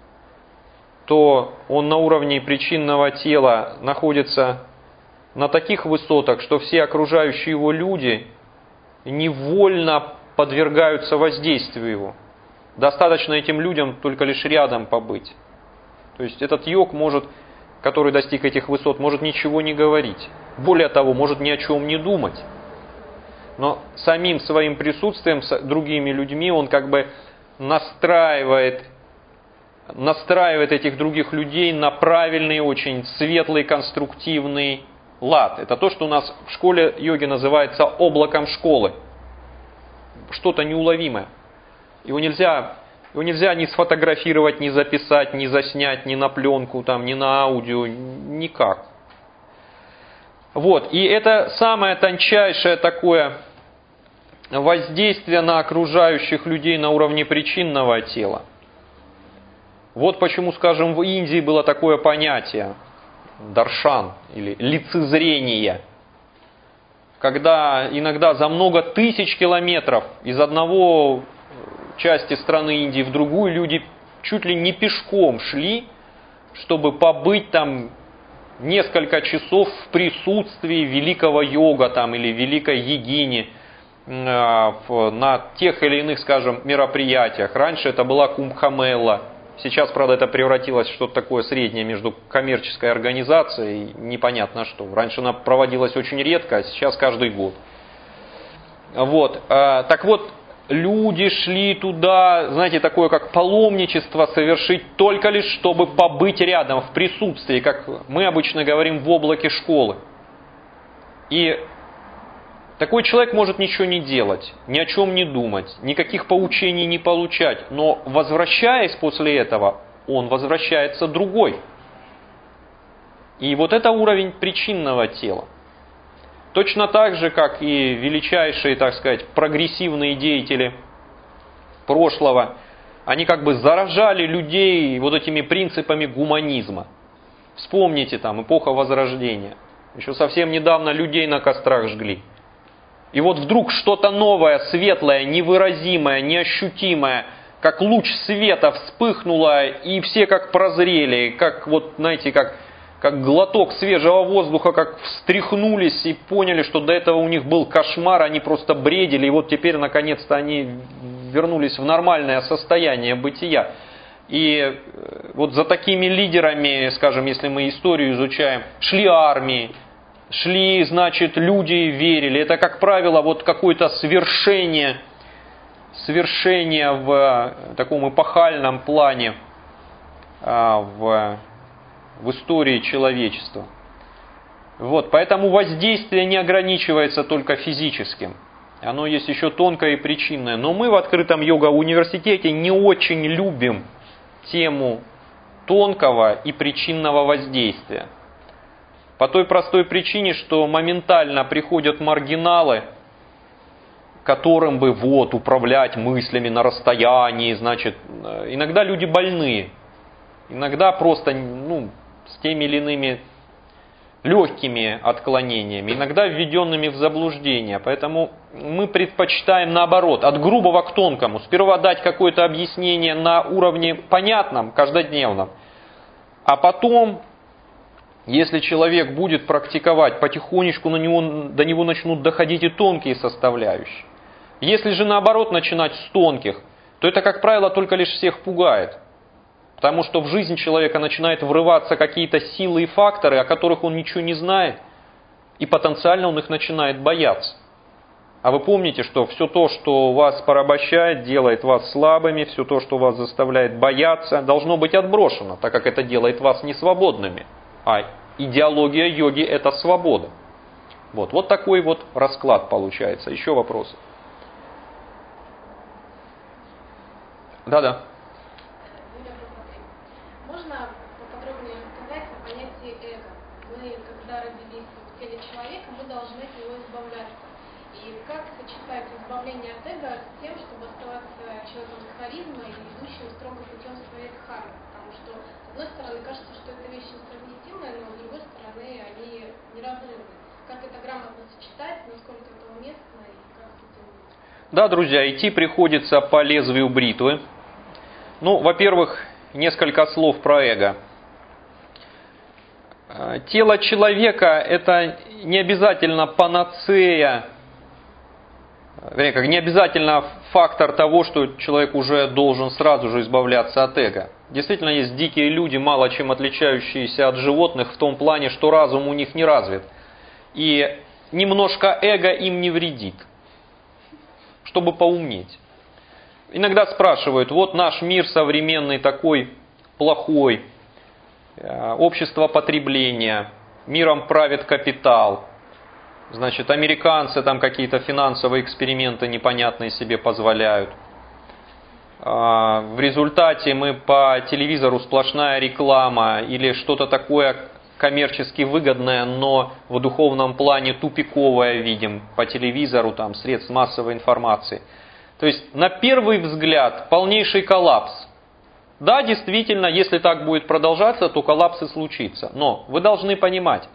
то он на уровне причинного тела находится на таких высотах, что все окружающие его люди невольно подвергаются воздействию его. Достаточно этим людям только лишь рядом побыть. То есть этот йог, может, который достиг этих высот, может ничего не говорить. Более того, может ни о чем не думать. Но самим своим присутствием с другими людьми он как бы настраивает настраивает этих других людей на правильный, очень светлый, конструктивный лад. Это то, что у нас в школе йоги называется облаком школы. Что-то неуловимое. Его нельзя, его нельзя ни сфотографировать, ни записать, ни заснять, ни на пленку, там, ни на аудио, никак. Вот. И это самое тончайшее такое воздействие на окружающих людей на уровне причинного тела. Вот почему, скажем, в Индии было такое понятие даршан или лицезрение, когда иногда за много тысяч километров из одного части страны Индии в другую люди чуть ли не пешком шли, чтобы побыть там несколько часов в присутствии великого йога там, или великой йогини на тех или иных, скажем, мероприятиях. Раньше это была Кумбхамела. Сейчас, правда, это превратилось в что-то такое среднее между коммерческой организацией и непонятно что. Раньше она проводилась очень редко, а сейчас каждый год. Вот. Так вот, люди шли туда, знаете, такое как паломничество совершить только лишь, чтобы побыть рядом, в присутствии, как мы обычно говорим, в облаке школы. И такой человек может ничего не делать, ни о чем не думать, никаких поучений не получать, но возвращаясь после этого, он возвращается другой. И вот это уровень причинного тела. Точно так же, как и величайшие, так сказать, прогрессивные деятели прошлого, они как бы заражали людей вот этими принципами гуманизма. Вспомните там эпоха Возрождения. Еще совсем недавно людей на кострах жгли. И вот вдруг что-то новое, светлое, невыразимое, неощутимое, как луч света вспыхнуло, и все как прозрели, как вот, знаете, как, как глоток свежего воздуха, как встряхнулись и поняли, что до этого у них был кошмар, они просто бредили, и вот теперь наконец-то они вернулись в нормальное состояние бытия. И вот за такими лидерами, скажем, если мы историю изучаем, шли армии, шли, значит, люди верили. Это, как правило, вот какое-то свершение, свершение в таком эпохальном плане в, в истории человечества. Вот, поэтому воздействие не ограничивается только физическим. Оно есть еще тонкое и причинное. Но мы в открытом йога-университете не очень любим тему тонкого и причинного воздействия. По той простой причине, что моментально приходят маргиналы, которым бы вот управлять мыслями на расстоянии, значит, иногда люди больные, иногда просто ну, с теми или иными легкими отклонениями, иногда введенными в заблуждение. Поэтому мы предпочитаем наоборот, от грубого к тонкому. Сперва дать какое-то объяснение на уровне понятном, каждодневном, а потом... Если человек будет практиковать, потихонечку на него, до него начнут доходить и тонкие составляющие. Если же наоборот начинать с тонких, то это, как правило, только лишь всех пугает. Потому что в жизнь человека начинают врываться какие-то силы и факторы, о которых он ничего не знает, и потенциально он их начинает бояться. А вы помните, что все то, что вас порабощает, делает вас слабыми, все то, что вас заставляет бояться, должно быть отброшено, так как это делает вас несвободными. А идеология йоги – это свобода. Вот, вот такой вот расклад получается. Еще вопросы? Да-да. Можно поподробнее рассказать о понятии эго? Мы, когда родились в теле человека, мы должны от него избавляться. И как сочетается избавление от эго с тем, чтобы оставаться человеком с харизмой и идущим строго путем своей дхармы? Потому что, с одной стороны, кажется, что это вещи несовместимые, но с другой стороны, они неразрывны. Как это грамотно сочетать, насколько это уместно и как с этим быть? Да, друзья, идти приходится по лезвию бритвы. Ну, во-первых, несколько слов про эго. Тело человека – это не обязательно панацея, не обязательно фактор того, что человек уже должен сразу же избавляться от эго. Действительно, есть дикие люди, мало чем отличающиеся от животных в том плане, что разум у них не развит. И немножко эго им не вредит, чтобы поумнеть. Иногда спрашивают, вот наш мир современный такой плохой, общество потребления, миром правит капитал, значит, американцы там какие-то финансовые эксперименты непонятные себе позволяют. В результате мы по телевизору сплошная реклама или что-то такое коммерчески выгодное, но в духовном плане тупиковое видим по телевизору, там, средств массовой информации. То есть, на первый взгляд, полнейший коллапс. Да, действительно, если так будет продолжаться, то коллапс и случится. Но вы должны понимать,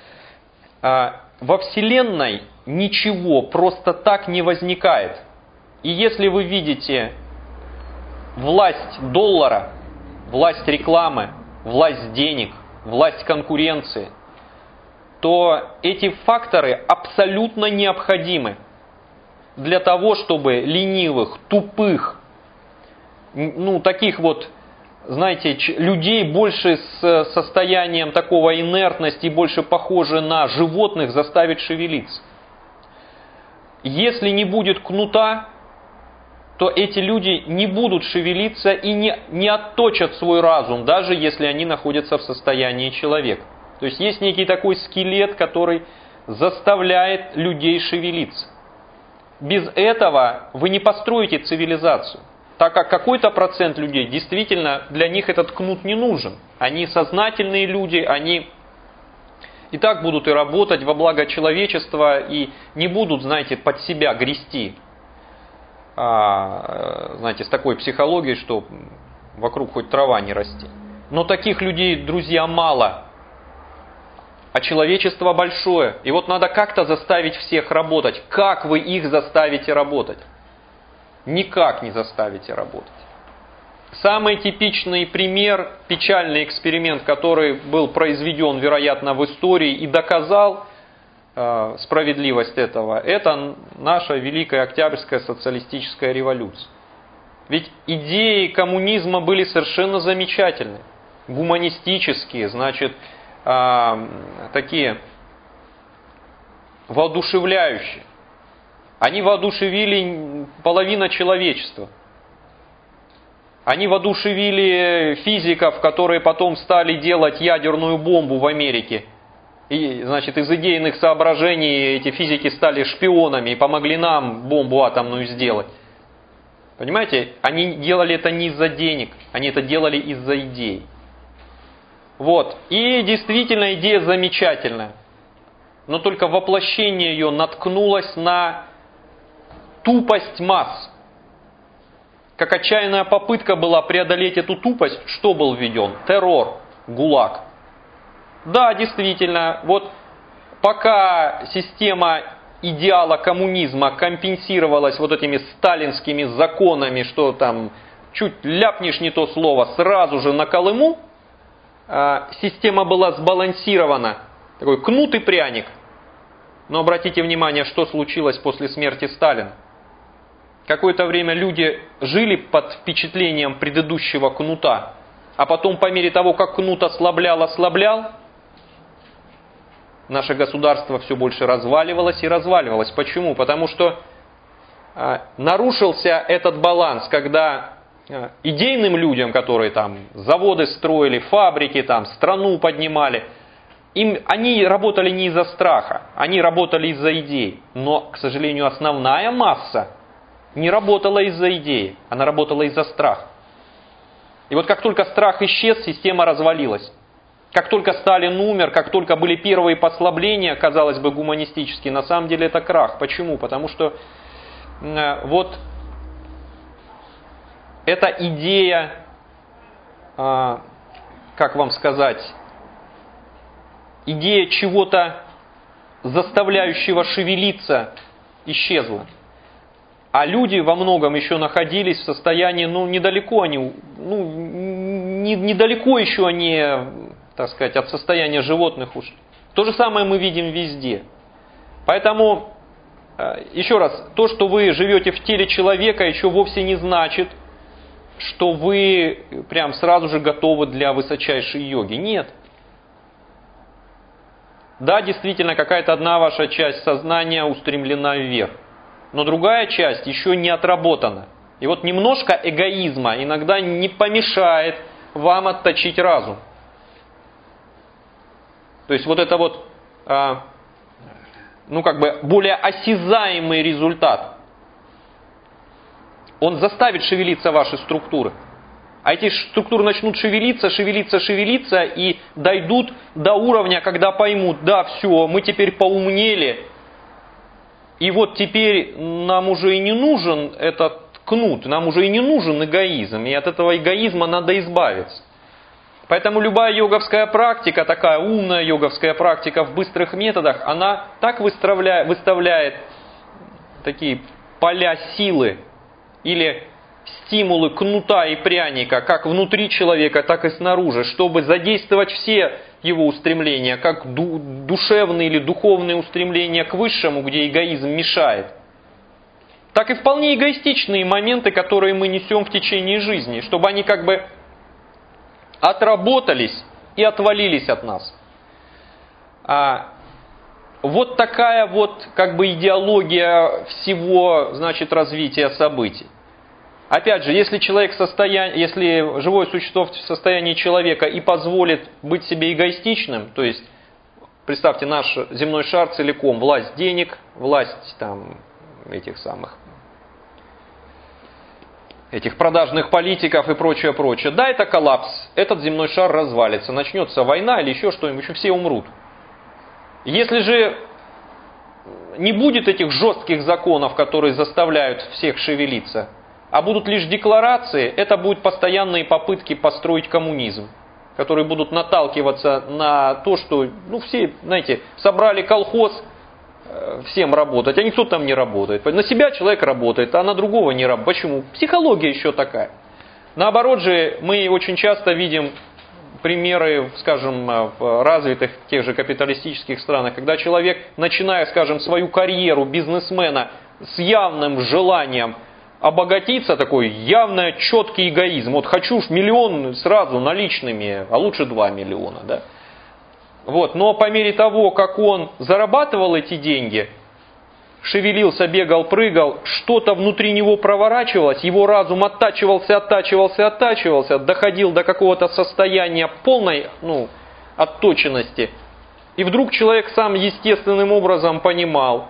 во Вселенной ничего просто так не возникает. И если вы видите власть доллара, власть рекламы, власть денег, власть конкуренции, то эти факторы абсолютно необходимы для того, чтобы ленивых, тупых, ну, таких вот, знаете, людей больше с состоянием такого инертности, больше похожи на животных, заставить шевелиться. Если не будет кнута, то эти люди не будут шевелиться и не, не отточат свой разум, даже если они находятся в состоянии человека. То есть есть некий такой скелет, который заставляет людей шевелиться. Без этого вы не построите цивилизацию, так как какой-то процент людей, действительно, для них этот кнут не нужен. Они сознательные люди, они и так будут и работать во благо человечества, и не будут, знаете, под себя грести. А, знаете, с такой психологией, что вокруг хоть трава не расти. Но таких людей, друзья, мало. А человечество большое. И вот надо как-то заставить всех работать. Как вы их заставите работать? Никак не заставите работать. Самый типичный пример, печальный эксперимент, который был произведен, вероятно, в истории и доказал э, справедливость этого, это наша Великая Октябрьская социалистическая революция. Ведь идеи коммунизма были совершенно замечательны. Гуманистические, значит, э, такие воодушевляющие. Они воодушевили половину человечества. Они воодушевили физиков, которые потом стали делать ядерную бомбу в Америке. И, значит, из идейных соображений эти физики стали шпионами и помогли нам бомбу атомную сделать. Понимаете, они делали это не из-за денег, они это делали из-за идей. Вот. И действительно идея замечательная. Но только воплощение ее наткнулось на тупость масс. Как отчаянная попытка была преодолеть эту тупость, что был введен? Террор, ГУЛАГ. Да, действительно, вот пока система идеала коммунизма компенсировалась вот этими сталинскими законами, что там чуть ляпнешь не то слово, сразу же на Колыму, система была сбалансирована. Такой кнут и пряник. Но обратите внимание, что случилось после смерти Сталина. Какое-то время люди жили под впечатлением предыдущего кнута, а потом по мере того, как кнут ослаблял, ослаблял, наше государство все больше разваливалось и разваливалось. Почему? Потому что э, нарушился этот баланс, когда э, идейным людям, которые там заводы строили, фабрики, там, страну поднимали, им, они работали не из-за страха, они работали из-за идей. Но, к сожалению, основная масса не работала из-за идеи, она работала из-за страха. И вот как только страх исчез, система развалилась. Как только Сталин умер, как только были первые послабления, казалось бы, гуманистические, на самом деле это крах. Почему? Потому что э, вот эта идея, э, как вам сказать, идея чего-то заставляющего шевелиться исчезла. А люди во многом еще находились в состоянии, ну, недалеко они, ну, не, недалеко еще они, так сказать, от состояния животных ушли. То же самое мы видим везде. Поэтому, еще раз, то, что вы живете в теле человека, еще вовсе не значит, что вы прям сразу же готовы для высочайшей йоги. Нет. Да, действительно, какая-то одна ваша часть сознания устремлена вверх. Но другая часть еще не отработана. И вот немножко эгоизма иногда не помешает вам отточить разум. То есть вот это вот, а, ну как бы более осязаемый результат, он заставит шевелиться ваши структуры. А эти структуры начнут шевелиться, шевелиться, шевелиться и дойдут до уровня, когда поймут, да, все, мы теперь поумнели. И вот теперь нам уже и не нужен этот кнут, нам уже и не нужен эгоизм, и от этого эгоизма надо избавиться. Поэтому любая йоговская практика, такая умная йоговская практика в быстрых методах, она так выставляет, выставляет такие поля силы или стимулы кнута и пряника, как внутри человека, так и снаружи, чтобы задействовать все его устремления, как душевные или духовные устремления к высшему, где эгоизм мешает, так и вполне эгоистичные моменты, которые мы несем в течение жизни, чтобы они как бы отработались и отвалились от нас. А вот такая вот как бы идеология всего, значит, развития событий. Опять же, если человек в состоянии, если живое существо в состоянии человека и позволит быть себе эгоистичным, то есть, представьте, наш земной шар целиком, власть денег, власть там этих самых, этих продажных политиков и прочее, прочее. Да, это коллапс, этот земной шар развалится, начнется война или еще что-нибудь, еще все умрут. Если же не будет этих жестких законов, которые заставляют всех шевелиться, а будут лишь декларации, это будут постоянные попытки построить коммунизм, которые будут наталкиваться на то, что, ну, все, знаете, собрали колхоз, э, всем работать, а никто там не работает. На себя человек работает, а на другого не работает. Почему? Психология еще такая. Наоборот же, мы очень часто видим примеры, скажем, в развитых тех же капиталистических странах, когда человек, начиная, скажем, свою карьеру бизнесмена с явным желанием обогатиться, такой явно четкий эгоизм. Вот хочу ж миллион сразу наличными, а лучше два миллиона. Да? Вот. Но по мере того, как он зарабатывал эти деньги, шевелился, бегал, прыгал, что-то внутри него проворачивалось, его разум оттачивался, оттачивался, оттачивался, доходил до какого-то состояния полной, ну, отточенности. И вдруг человек сам естественным образом понимал,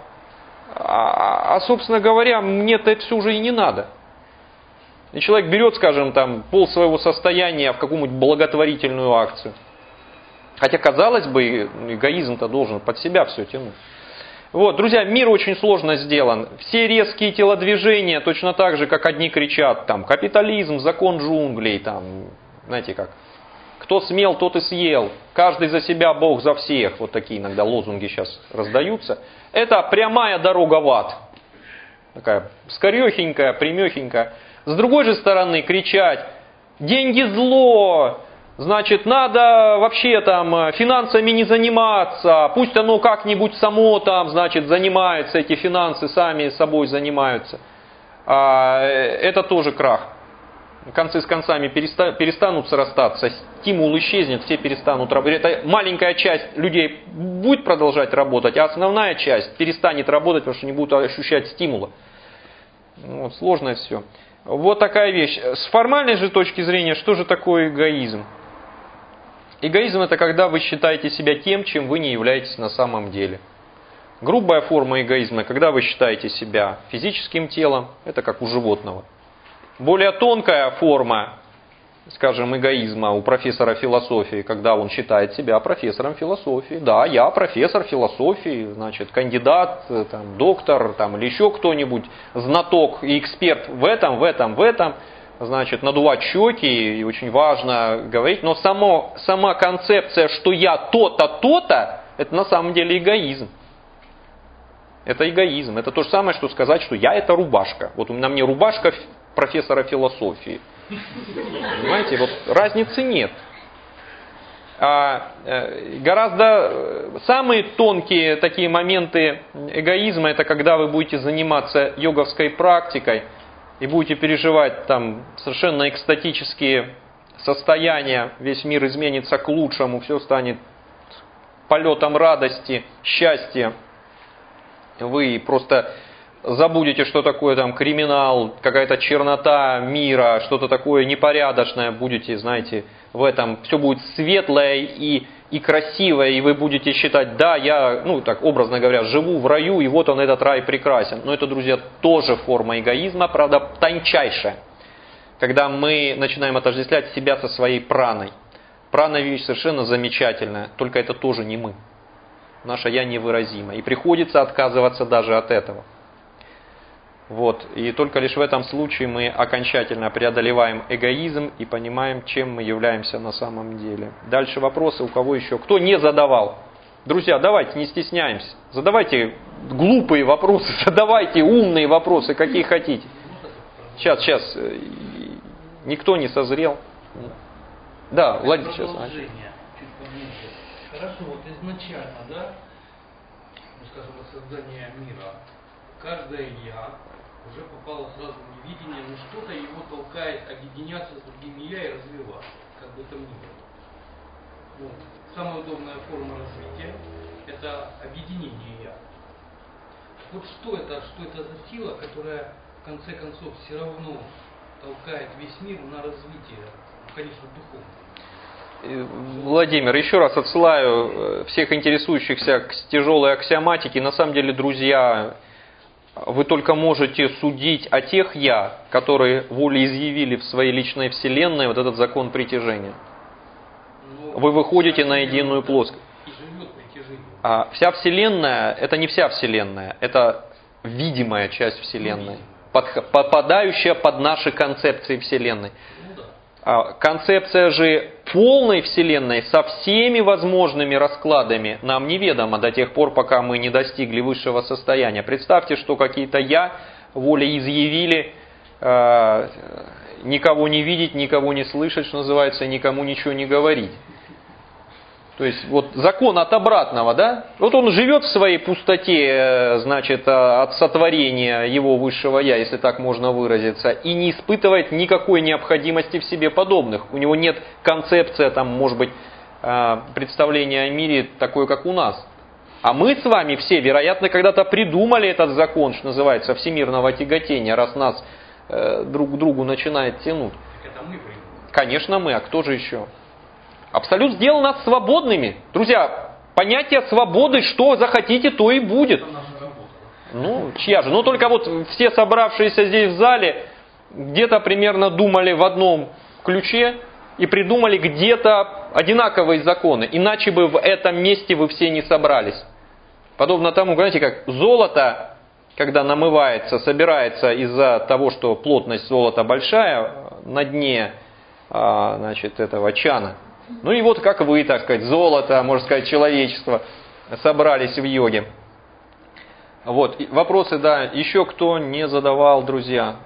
А, а, собственно говоря, мне-то это все уже и не надо. И человек берет, скажем, там, пол своего состояния в какую-нибудь благотворительную акцию. Хотя, казалось бы, эгоизм-то должен под себя все тянуть. Вот, друзья, мир очень сложно сделан. Все резкие телодвижения, точно так же, как одни кричат, там, капитализм, закон джунглей, там, знаете как, кто смел, тот и съел. Каждый за себя, Бог за всех. Вот такие иногда лозунги сейчас раздаются. Это прямая дорога в ад. Такая скорехенькая, прямехенькая. С другой же стороны кричать: деньги зло, значит, надо вообще там финансами не заниматься, пусть оно как-нибудь само там, значит, занимается, эти финансы сами собой занимаются. Это тоже крах. концы с концами переста- перестанут срастаться, стимул исчезнет, все перестанут работать. Это маленькая часть людей будет продолжать работать, а основная часть перестанет работать, потому что не будут ощущать стимула. Вот, сложное все. Вот такая вещь. С формальной же точки зрения, что же такое эгоизм? Эгоизм — это когда вы считаете себя тем, чем вы не являетесь на самом деле. Грубая форма эгоизма — когда вы считаете себя физическим телом, это как у животного. Более тонкая форма, скажем, эгоизма у профессора философии, когда он считает себя профессором философии. Да, я профессор философии, значит, кандидат, там, доктор там, или еще кто-нибудь, знаток и эксперт в этом, в этом, в этом. Значит, надувать щеки, и очень важно говорить. Но само, сама концепция, что я то-то, то-то, это на самом деле эгоизм. Это эгоизм. Это то же самое, что сказать, что я это рубашка. Вот на мне рубашка профессора философии. Понимаете, вот разницы нет. А, э, гораздо самые тонкие такие моменты эгоизма — это когда вы будете заниматься йоговской практикой и будете переживать там совершенно экстатические состояния, весь мир изменится к лучшему, все станет полетом радости, счастья. Вы просто забудете, что такое там криминал, какая-то чернота мира, что-то такое непорядочное, будете, знаете, в этом все будет светлое и, и красивое, и вы будете считать, да, я, ну так образно говоря, живу в раю, и вот он, этот рай прекрасен. Но это, друзья, тоже форма эгоизма, правда, тончайшая. Когда мы начинаем отождествлять себя со своей праной. Прана — вещь совершенно замечательная, только это тоже не мы. Наше «я» невыразимо. И приходится отказываться даже от этого. Вот. И только лишь в этом случае мы окончательно преодолеваем эгоизм и понимаем, чем мы являемся на самом деле. Дальше вопросы у кого еще? Кто не задавал? Друзья, давайте, не стесняемся. Задавайте глупые вопросы, задавайте умные вопросы, какие хотите. Сейчас, сейчас. Никто не созрел. Да, Владимир, сейчас. Хорошо, вот изначально, да, ну, скажем, от создания мира, каждое «я» уже попало сразу в невидение, но что-то его толкает объединяться с другими «я» и развиваться, как бы там ни было. Вот. Самая удобная форма развития – это объединение «я». Вот что это, что это за сила, которая в конце концов все равно толкает весь мир на развитие, ну, конечно, духовное. Владимир, еще раз отсылаю всех интересующихся к тяжелой аксиоматике. На самом деле, друзья, вы только можете судить о тех «я», которые волеизъявили в своей личной вселенной вот этот закон притяжения. Вы выходите на единую плоскость. А вся вселенная – это не вся вселенная, это видимая часть вселенной, попадающая под наши концепции вселенной. Концепция же полной Вселенной со всеми возможными раскладами нам неведома до тех пор, пока мы не достигли высшего состояния. Представьте, что какие-то «я» волеизъявили, э, никого не видеть, никого не слышать, что называется, никому ничего не говорить. То есть вот закон от обратного, да? Вот он живет в своей пустоте, значит, от сотворения его высшего «я», если так можно выразиться, и не испытывает никакой необходимости в себе подобных. У него нет концепции, там, может быть, представления о мире такой, как у нас. А мы с вами все, вероятно, когда-то придумали этот закон, что называется, всемирного тяготения, раз нас друг к другу начинает тянуть. Так это мы придумали. Конечно, мы, а кто же еще? Абсолют сделал нас свободными. Друзья, понятие свободы, что захотите, то и будет. Ну, чья же? Ну, только вот все собравшиеся здесь в зале где-то примерно думали в одном ключе и придумали где-то одинаковые законы. Иначе бы в этом месте вы все не собрались. Подобно тому, знаете, как золото, когда намывается, собирается из-за того, что плотность золота большая на дне, значит, этого чана. Ну и вот как вы, так сказать, золото, можно сказать, человечество, собрались в йоге. Вот, и вопросы, да, еще кто не задавал, друзья?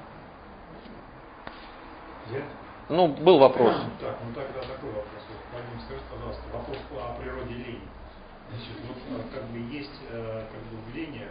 Я? Ну, был вопрос. Так, ну тогда такой вопрос. Владимир, скажите, пожалуйста, вопрос о природе лени. Значит, вот как бы есть как бы в лени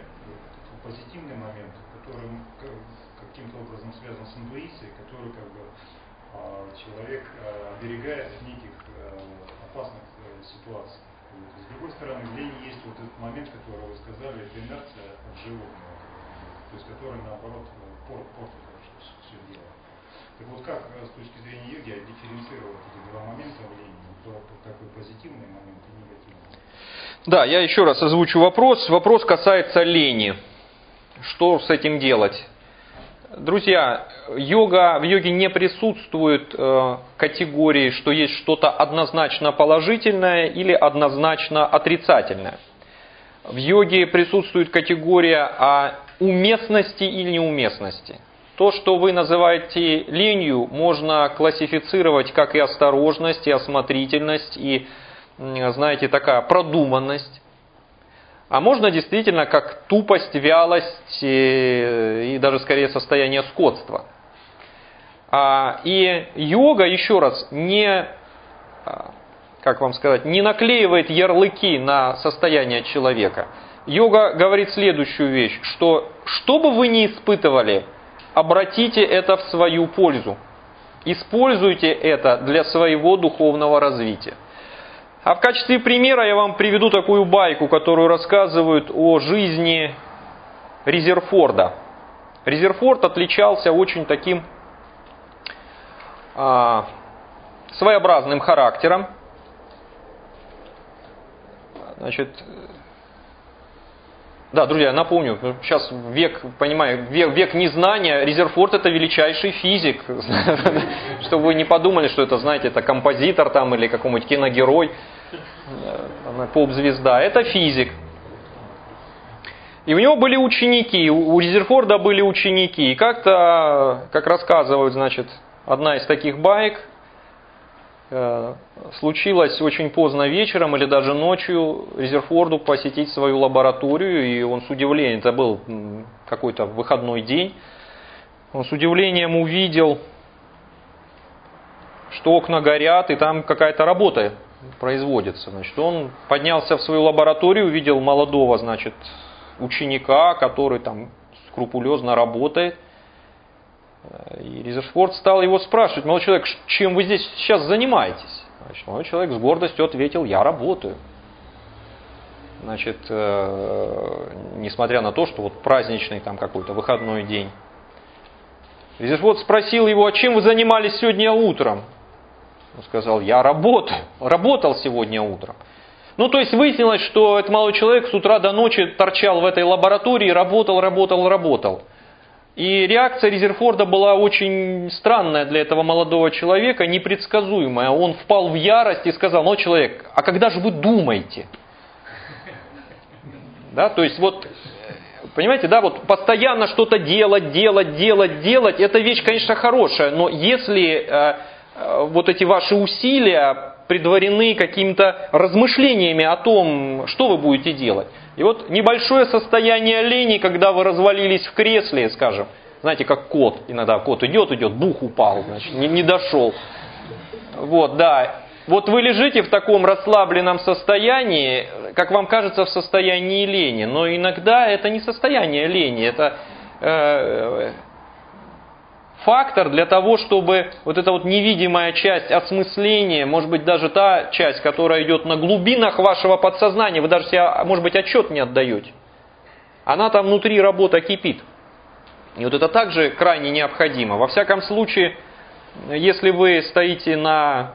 позитивный момент, который каким-то образом связан с интуицией, который как бы человек оберегается в неких опасных ситуациях. С другой стороны, в лени есть вот этот момент, который вы сказали, это инерция от животного, то есть который, наоборот, портит все дело. Так вот, как с точки зрения йоги дифференцировать эти два момента в лени? Такой позитивный момент и негативный. Да, я еще раз озвучу вопрос. Вопрос касается лени. Что с этим делать? Друзья, йога, в йоге не присутствует э, категории, что есть что-то однозначно положительное или однозначно отрицательное. В йоге присутствует категория о уместности или неуместности. То, что вы называете ленью, можно классифицировать как и осторожность, и осмотрительность, и, знаете, такая продуманность. А можно действительно как тупость, вялость и, и даже скорее состояние скотства. И йога, еще раз, не, как вам сказать, не наклеивает ярлыки на состояние человека. Йога говорит следующую вещь, что что бы вы ни испытывали, обратите это в свою пользу. Используйте это для своего духовного развития. А в качестве примера я вам приведу такую байку, которую рассказывают о жизни Резерфорда. Резерфорд отличался очень таким а, своеобразным характером. Значит, да, друзья, напомню, сейчас век, понимаю, век, век незнания, Резерфорд это величайший физик, чтобы вы не подумали, что это, знаете, это композитор там или какой-нибудь киногерой, поп-звезда, это физик. И у него были ученики, у Резерфорда были ученики, и как-то, как рассказывают, значит, одна из таких баек, случилось очень поздно вечером или даже ночью Резерфорду посетить свою лабораторию, и он с удивлением, это был какой-то выходной день, он с удивлением увидел, что окна горят, и там какая-то работа производится. Значит, он поднялся в свою лабораторию, увидел молодого, значит, ученика, который там скрупулезно работает. И Резерфорд стал его спрашивать: молодой человек, чем вы здесь сейчас занимаетесь? Значит, молодой человек с гордостью ответил: я работаю. Значит, э, несмотря на то, что вот праздничный там какой-то выходной день. Резерфорд спросил его: а чем вы занимались сегодня утром? Он сказал: я работаю, работал сегодня утром. Ну, то есть выяснилось, что этот молодой человек с утра до ночи торчал в этой лаборатории, работал, работал, работал. И реакция Резерфорда была очень странная для этого молодого человека, непредсказуемая. Он впал в ярость и сказал: молодой человек, а когда же вы думаете? Да, то есть вот, понимаете, да, вот постоянно что-то делать, делать, делать, делать, это вещь, конечно, хорошая, но если э, э, вот эти ваши усилия предварены какими-то размышлениями о том, что вы будете делать. И вот небольшое состояние лени, когда вы развалились в кресле, скажем, знаете, как кот, иногда кот идет, идет, бух упал, значит, не, не дошел. Вот, да. Вот вы лежите в таком расслабленном состоянии, как вам кажется, в состоянии лени, но иногда это не состояние лени, это э, фактор для того, чтобы вот эта вот невидимая часть осмысления, может быть, даже та часть, которая идет на глубинах вашего подсознания, вы даже себе, может быть, отчет не отдаете. Она там внутри работа кипит. И вот это также крайне необходимо. Во всяком случае, если вы стоите на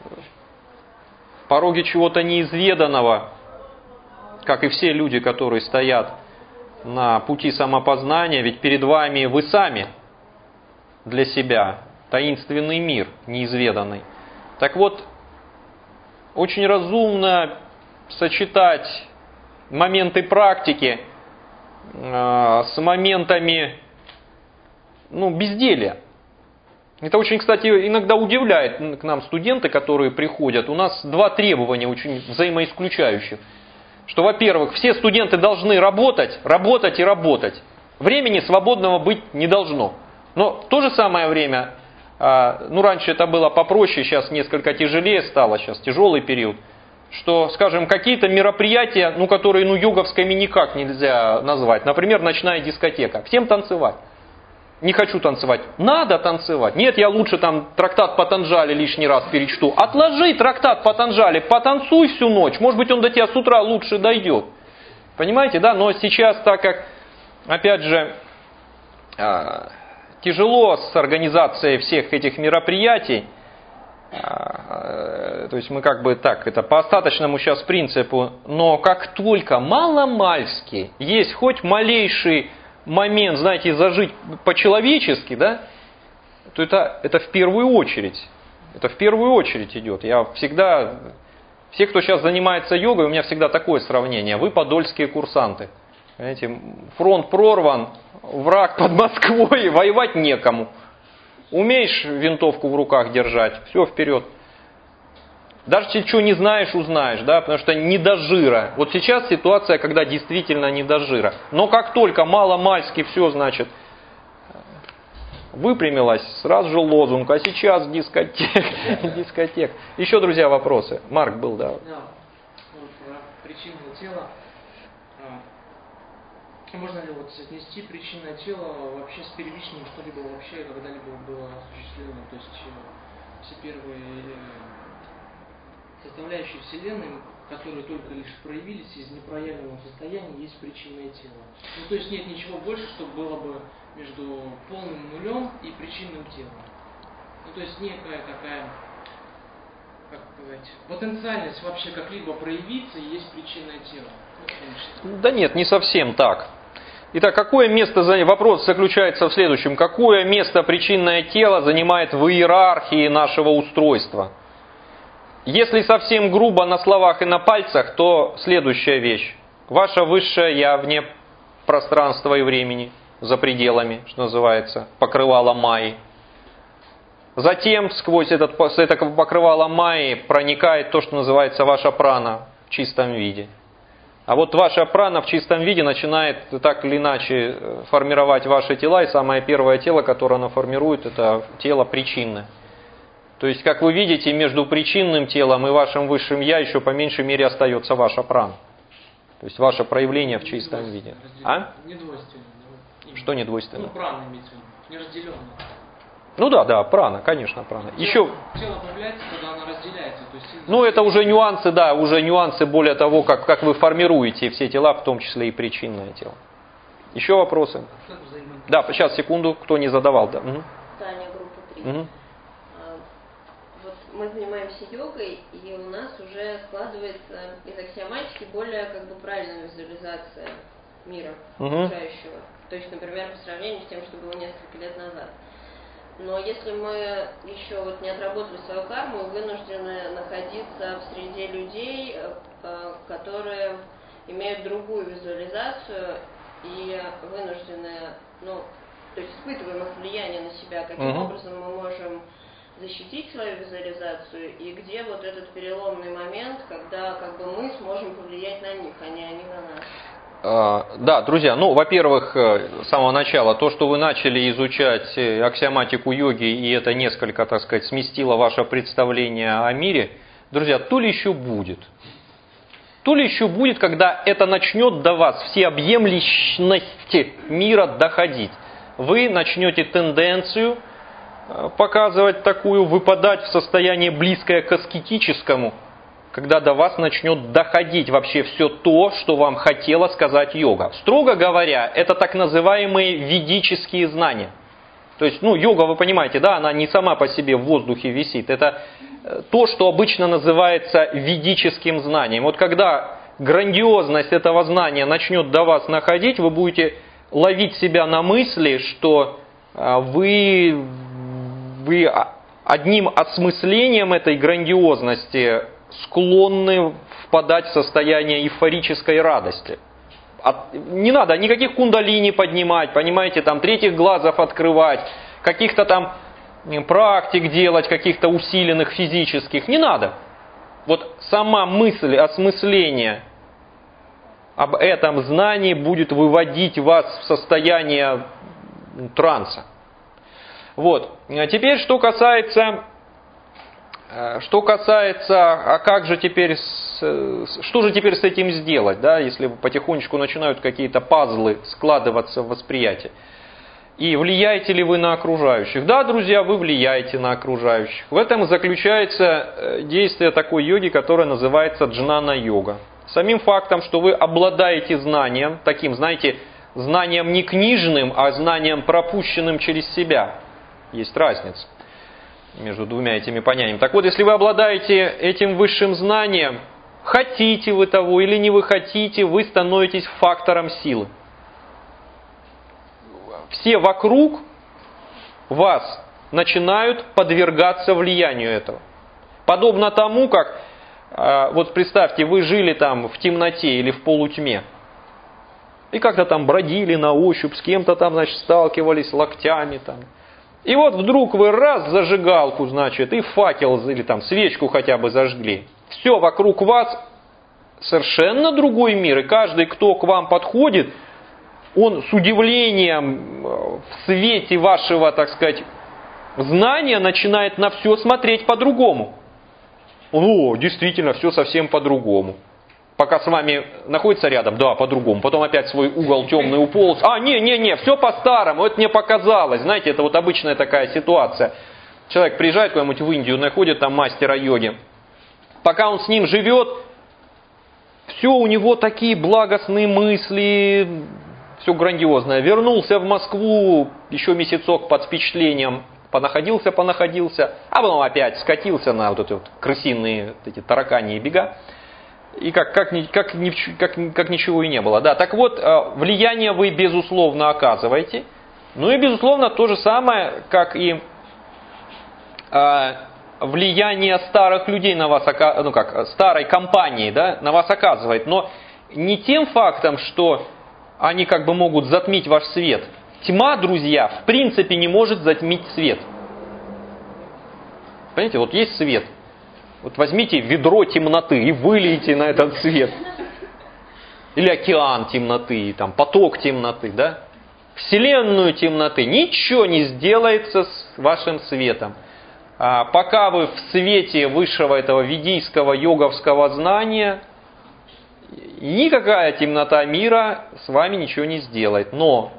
пороге чего-то неизведанного, как и все люди, которые стоят на пути самопознания, ведь перед вами вы сами для себя, таинственный мир неизведанный. Так вот, очень разумно сочетать моменты практики э, с моментами ну, безделия. Это очень, кстати, иногда удивляет к нам студенты, которые приходят. У нас два требования очень взаимоисключающих. Что, во-первых, все студенты должны работать, работать и работать. Времени свободного быть не должно. Но в то же самое время, ну раньше это было попроще, сейчас несколько тяжелее стало, сейчас тяжелый период, что, скажем, какие-то мероприятия, ну которые ну йоговскими никак нельзя назвать, например, ночная дискотека, всем танцевать. Не хочу танцевать. Надо танцевать. Нет, я лучше там трактат Патанджали лишний раз перечту. Отложи трактат Патанджали, потанцуй всю ночь. Может быть, он до тебя с утра лучше дойдет. Понимаете, да? Но сейчас, так как, опять же, тяжело с организацией всех этих мероприятий, то есть мы как бы так, это по остаточному сейчас принципу, но как только маломальски есть хоть малейший момент, знаете, зажить по-человечески, да, то это, это в первую очередь, это в первую очередь идет. Я всегда, все, кто сейчас занимается йогой, у меня всегда такое сравнение, вы подольские курсанты. Понимаете, фронт прорван, враг под Москвой, воевать некому. Умеешь винтовку в руках держать, все, вперед. Даже если что не знаешь, узнаешь, да, потому что не до жира. Вот сейчас ситуация, когда действительно не до жира. Но как только мало-мальски все, значит, выпрямилась, сразу же лозунг, а сейчас дискотек, дискотек. Еще, друзья, вопросы. Марк был, да. Да, вот причина тела. Можно ли вот соотнести причинное тело вообще с первичным, что-либо вообще когда-либо было осуществлено? То есть все первые составляющие Вселенной, которые только лишь проявились из непроявленного состояния, есть причинное тело. Ну, то есть нет ничего больше, что было бы между полным нулем и причинным телом. Ну, то есть некая такая, как сказать, потенциальность вообще как-либо проявиться и есть причинное тело. Ну, да нет, не совсем так. Итак, какое место занимает, вопрос заключается в следующем. Какое место причинное тело занимает в иерархии нашего устройства? Если совсем грубо на словах и на пальцах, то следующая вещь. Ваше высшее я вне пространства и времени, за пределами, что называется, покрывало Майи. Затем сквозь этот, это покрывало Майи проникает то, что называется ваша прана в чистом виде. А вот ваша прана в чистом виде начинает так или иначе формировать ваши тела, и самое первое тело, которое она формирует, это тело причинное. То есть, как вы видите, между причинным телом и вашим высшим я еще по меньшей мере остается ваша прана. То есть, ваше проявление в чистом виде. А? Недвойственно. Что недвойственно? Ну, прана имеется в виду, неразделенно. Ну да, да, прана, конечно, прана. Тело, Еще... тело появляется, когда оно разделяется. То есть, ну, это уже нюансы, да, уже нюансы более того, как, как вы формируете все тела, в том числе и причинное тело. Еще вопросы? Да, сейчас, секунду, кто не задавал. Да. Угу. Таня, группа три. Угу. Вот мы занимаемся йогой, и у нас уже складывается из аксиоматики более как бы правильная визуализация мира окружающего. То есть, например, по сравнению с тем, что было несколько лет назад. Но если мы еще вот не отработали свою карму и вынуждены находиться в среде людей, которые имеют другую визуализацию и вынуждены, ну, то есть испытываем их влияние на себя, каким угу. образом мы можем защитить свою визуализацию и где вот этот переломный момент, когда как бы мы сможем повлиять на них, а не они на нас. Да, друзья, ну, во-первых, с самого начала, то, что вы начали изучать аксиоматику йоги, и это несколько, так сказать, сместило ваше представление о мире, друзья, то ли еще будет. То ли еще будет, когда это начнет до вас, всеобъемлющности мира доходить. Вы начнете тенденцию показывать такую, выпадать в состояние близкое к аскетическому, когда до вас начнет доходить вообще все то, что вам хотела сказать йога. Строго говоря, это так называемые ведические знания. То есть, ну, йога, вы понимаете, да, она не сама по себе в воздухе висит. Это то, что обычно называется ведическим знанием. Вот когда грандиозность этого знания начнет до вас находить, вы будете ловить себя на мысли, что вы, вы одним осмыслением этой грандиозности склонны впадать в состояние эйфорической радости. От, не надо никаких кундалини поднимать, понимаете, там третьих глазов открывать, каких-то там практик делать, каких-то усиленных физических. Не надо. Вот сама мысль, осмысление об этом знании будет выводить вас в состояние транса. Вот. А теперь, что касается... Что касается, а как же теперь, с, что же теперь с этим сделать, да, если потихонечку начинают какие-то пазлы складываться в восприятии. И влияете ли вы на окружающих? Да, друзья, вы влияете на окружающих. В этом заключается действие такой йоги, которое называется джнана-йога. Самим фактом, что вы обладаете знанием, таким, знаете, знанием не книжным, а знанием, пропущенным через себя. Есть разница между двумя этими понятиями. Так вот, если вы обладаете этим высшим знанием, хотите вы того или не вы хотите, вы становитесь фактором силы. Все вокруг вас начинают подвергаться влиянию этого. Подобно тому, как, вот представьте, вы жили там в темноте или в полутьме, и как-то там бродили на ощупь, с кем-то там, значит, сталкивались локтями там. И вот вдруг вы раз зажигалку, значит, и факел или там свечку хотя бы зажгли. Все вокруг вас совершенно другой мир, и каждый, кто к вам подходит, он с удивлением в свете вашего, так сказать, знания начинает на все смотреть по-другому. О, действительно, все совсем по-другому. Пока с вами находится рядом, да, по-другому. Потом опять свой угол темный уполз. А, не-не-не, все по-старому, это мне показалось. Знаете, это вот обычная такая ситуация. Человек приезжает куда-нибудь в Индию, находит там мастера йоги. Пока он с ним живет, все у него такие благостные мысли, все грандиозное. Вернулся в Москву, еще месяцок под впечатлением, понаходился, понаходился, а потом опять скатился на вот эти вот крысиные, вот эти тараканьи бега. И как, как, как, как, как ничего и не было. Да, так вот, влияние вы безусловно оказываете. Ну и безусловно то же самое, как и э, влияние старых людей на вас, ну как, старой компании, да, на вас оказывает. Но не тем фактом, что они как бы могут затмить ваш свет. Тьма, друзья, в принципе не может затмить свет. Понимаете, вот есть свет. Вот возьмите ведро темноты и вылейте на этот свет. Или океан темноты, там, поток темноты, да? Вселенную темноты. Ничего не сделается с вашим светом. А пока вы в свете высшего этого ведийского йоговского знания, никакая темнота мира с вами ничего не сделает. Но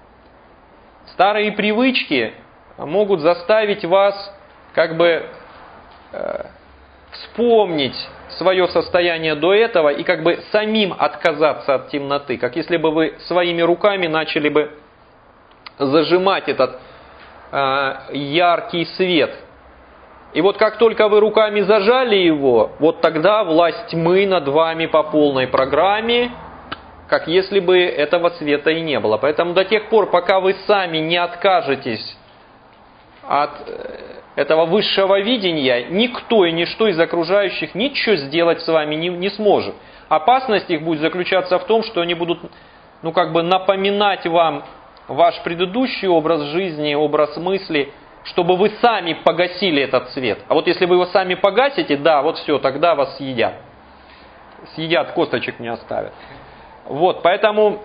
старые привычки могут заставить вас как бы э, вспомнить свое состояние до этого и как бы самим отказаться от темноты. Как если бы вы своими руками начали бы зажимать этот э, яркий свет. И вот как только вы руками зажали его, вот тогда власть тьмы над вами по полной программе, как если бы этого света и не было. Поэтому до тех пор, пока вы сами не откажетесь от этого высшего видения, никто и ничто из окружающих ничего сделать с вами не, не сможет. Опасность их будет заключаться в том, что они будут, ну, как бы напоминать вам ваш предыдущий образ жизни, образ мысли, чтобы вы сами погасили этот свет. А вот если вы его сами погасите, да, вот все, тогда вас съедят. Съедят, косточек не оставят. Вот, поэтому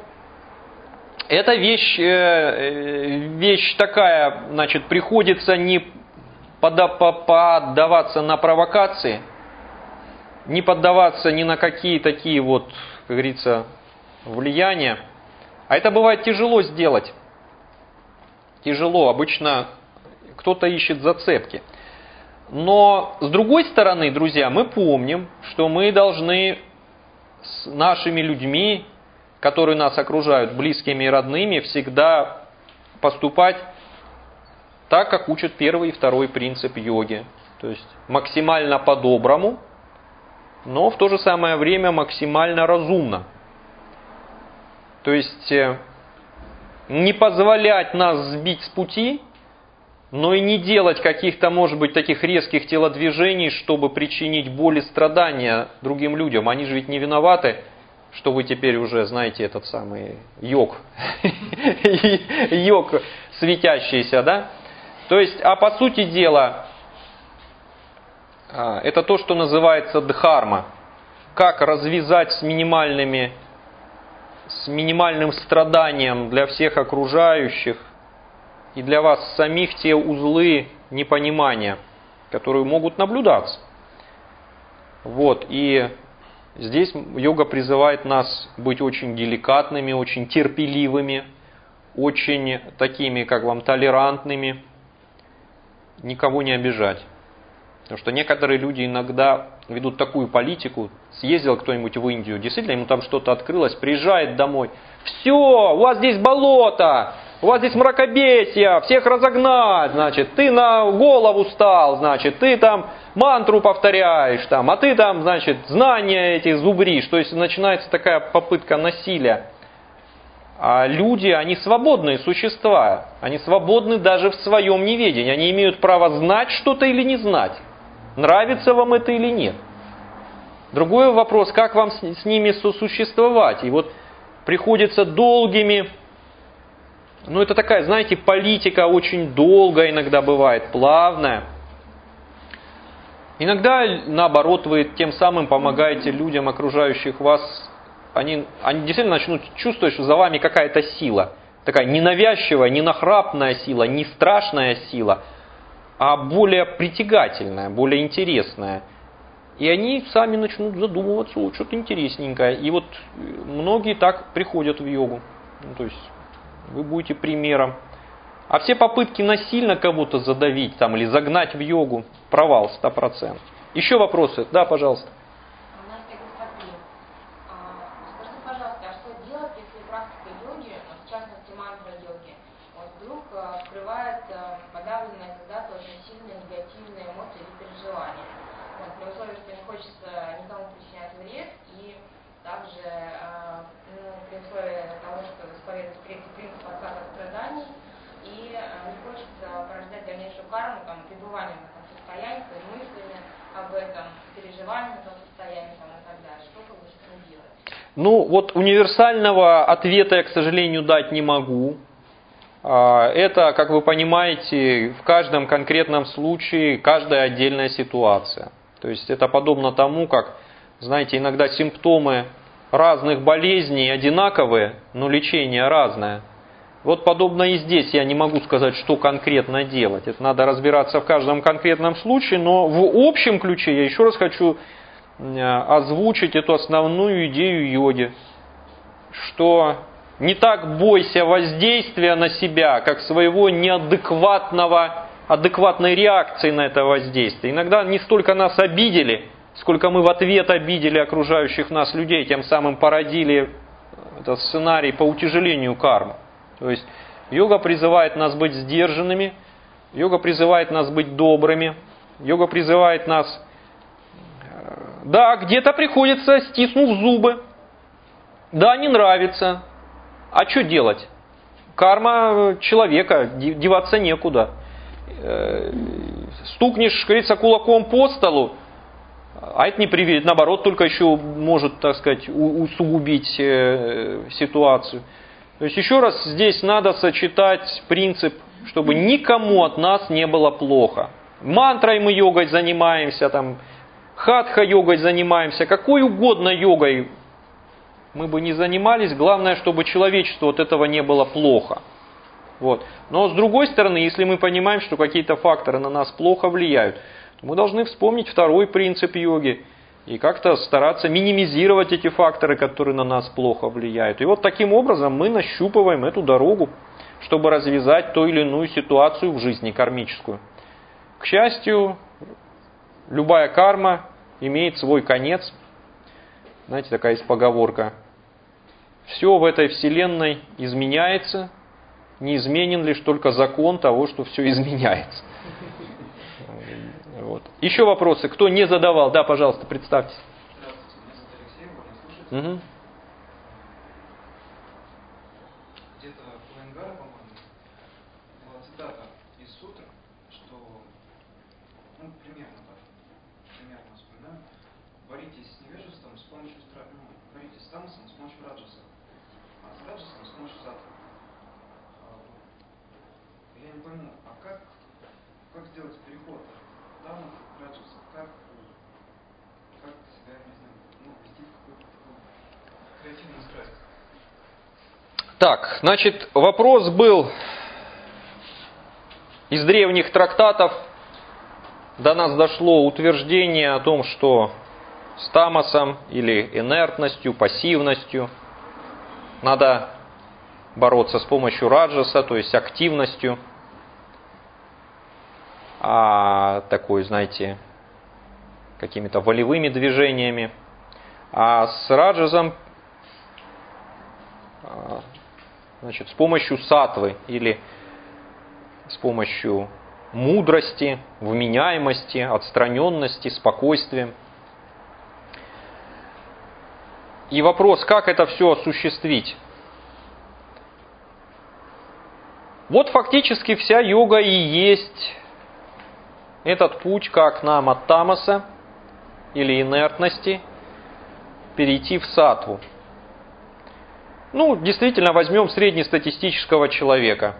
эта вещь, вещь такая, значит, приходится не поддаваться на провокации, не поддаваться ни на какие такие вот, как говорится, влияния. А это бывает тяжело сделать. Тяжело. Обычно кто-то ищет зацепки. Но с другой стороны, друзья, мы помним, что мы должны с нашими людьми, которые нас окружают, близкими и родными, всегда поступать так, как учат первый и второй принцип йоги. То есть максимально по-доброму, но в то же самое время максимально разумно. То есть не позволять нас сбить с пути, но и не делать каких-то, может быть, таких резких телодвижений, чтобы причинить боль и страдания другим людям. Они же ведь не виноваты, что вы теперь уже знаете этот самый йог, йог светящийся, да? То есть, а по сути дела, это то, что называется дхарма. Как развязать с минимальными, с минимальным страданием для всех окружающих и для вас самих те узлы непонимания, которые могут наблюдаться. Вот, и здесь йога призывает нас быть очень деликатными, очень терпеливыми, очень такими, как вам, толерантными, никого не обижать. Потому что некоторые люди иногда ведут такую политику, съездил кто-нибудь в Индию, действительно ему там что-то открылось, приезжает домой, все, у вас здесь болото, у вас здесь мракобесие, всех разогнать, значит, ты на голову стал, значит, ты там мантру повторяешь, там, а ты там, значит, знания эти зубришь. То есть начинается такая попытка насилия. А люди, они свободные существа, они свободны даже в своем неведении, они имеют право знать что-то или не знать, нравится вам это или нет. Другой вопрос, как вам с, с ними сосуществовать. И вот приходится долгими, ну это такая, знаете, политика очень долгая иногда бывает, плавная. Иногда, наоборот, вы тем самым помогаете людям, окружающих вас. Они, они действительно начнут чувствовать, что за вами какая-то сила. Такая ненавязчивая, не нахрапная сила, не страшная сила, а более притягательная, более интересная. И они сами начнут задумываться, о, что-то интересненькое. И вот многие так приходят в йогу. Ну, то есть вы будете примером. А все попытки насильно кого-то задавить там, или загнать в йогу, провал сто процентов. Еще вопросы? Да, пожалуйста. Карму, там, пребыванием в этом состоянии, мыслями об этом, переживанием в этом состоянии там, и так далее. Что вы с этим делаете? Ну, вот универсального ответа я, к сожалению, дать не могу. Это, как вы понимаете, в каждом конкретном случае, каждая отдельная ситуация. То есть это подобно тому, как, знаете, иногда симптомы разных болезней одинаковые, но лечение разное. Вот подобно и здесь я не могу сказать, что конкретно делать. Это надо разбираться в каждом конкретном случае, но в общем ключе я еще раз хочу озвучить эту основную идею йоги, что не так бойся воздействия на себя, как своего неадекватного, адекватной реакции на это воздействие. Иногда не столько нас обидели, сколько мы в ответ обидели окружающих нас людей, тем самым породили этот сценарий по утяжелению кармы. То есть йога призывает нас быть сдержанными, йога призывает нас быть добрыми, йога призывает нас, да, где-то приходится, стиснув зубы, да, не нравится, а что делать? Карма человека, деваться некуда. Стукнешь, как говорится, кулаком по столу, а это не приведет, наоборот, только еще может, так сказать, усугубить ситуацию. То есть, еще раз, здесь надо сочетать принцип, чтобы никому от нас не было плохо. Мантрой мы йогой занимаемся, там, хатха-йогой занимаемся, какой угодно йогой мы бы не занимались, главное, чтобы человечеству от этого не было плохо. Вот. Но с другой стороны, если мы понимаем, что какие-то факторы на нас плохо влияют, то мы должны вспомнить второй принцип йоги и как-то стараться минимизировать эти факторы, которые на нас плохо влияют. И вот таким образом мы нащупываем эту дорогу, чтобы развязать ту или иную ситуацию в жизни кармическую. К счастью, любая карма имеет свой конец. Знаете, такая есть поговорка. Все в этой вселенной изменяется, неизменен лишь только закон того, что все изменяется. Вот. Еще вопросы? Кто не задавал? Да, пожалуйста, представьтесь. Здравствуйте, меня зовут Алексей, вы меня слушаете? Угу. Где-то в Ленгара, по-моему, была цитата из сутры, что, ну, примерно так, примерно вспоминаю, боритесь с невежеством с помощью страха, ну, боритесь с тамасом с помощью раджаса, а с раджасом с помощью сатвы. Я не пойму, а как, как сделать переход? Там, раджаса, как, как себя, не знаю, ну, вести в какую-то такую креативную страсть? Так, значит, вопрос был из древних трактатов. До нас дошло утверждение о том, что с тамасом или инертностью, пассивностью надо бороться с помощью раджаса, то есть активностью, а такой, знаете, какими-то волевыми движениями. А с раджасом, значит, с помощью саттвы или с помощью мудрости, вменяемости, отстраненности, спокойствия. И вопрос, как это все осуществить? Вот фактически вся йога и есть этот путь, как нам от тамаса или инертности перейти в саттву. Ну, действительно, возьмем среднестатистического человека.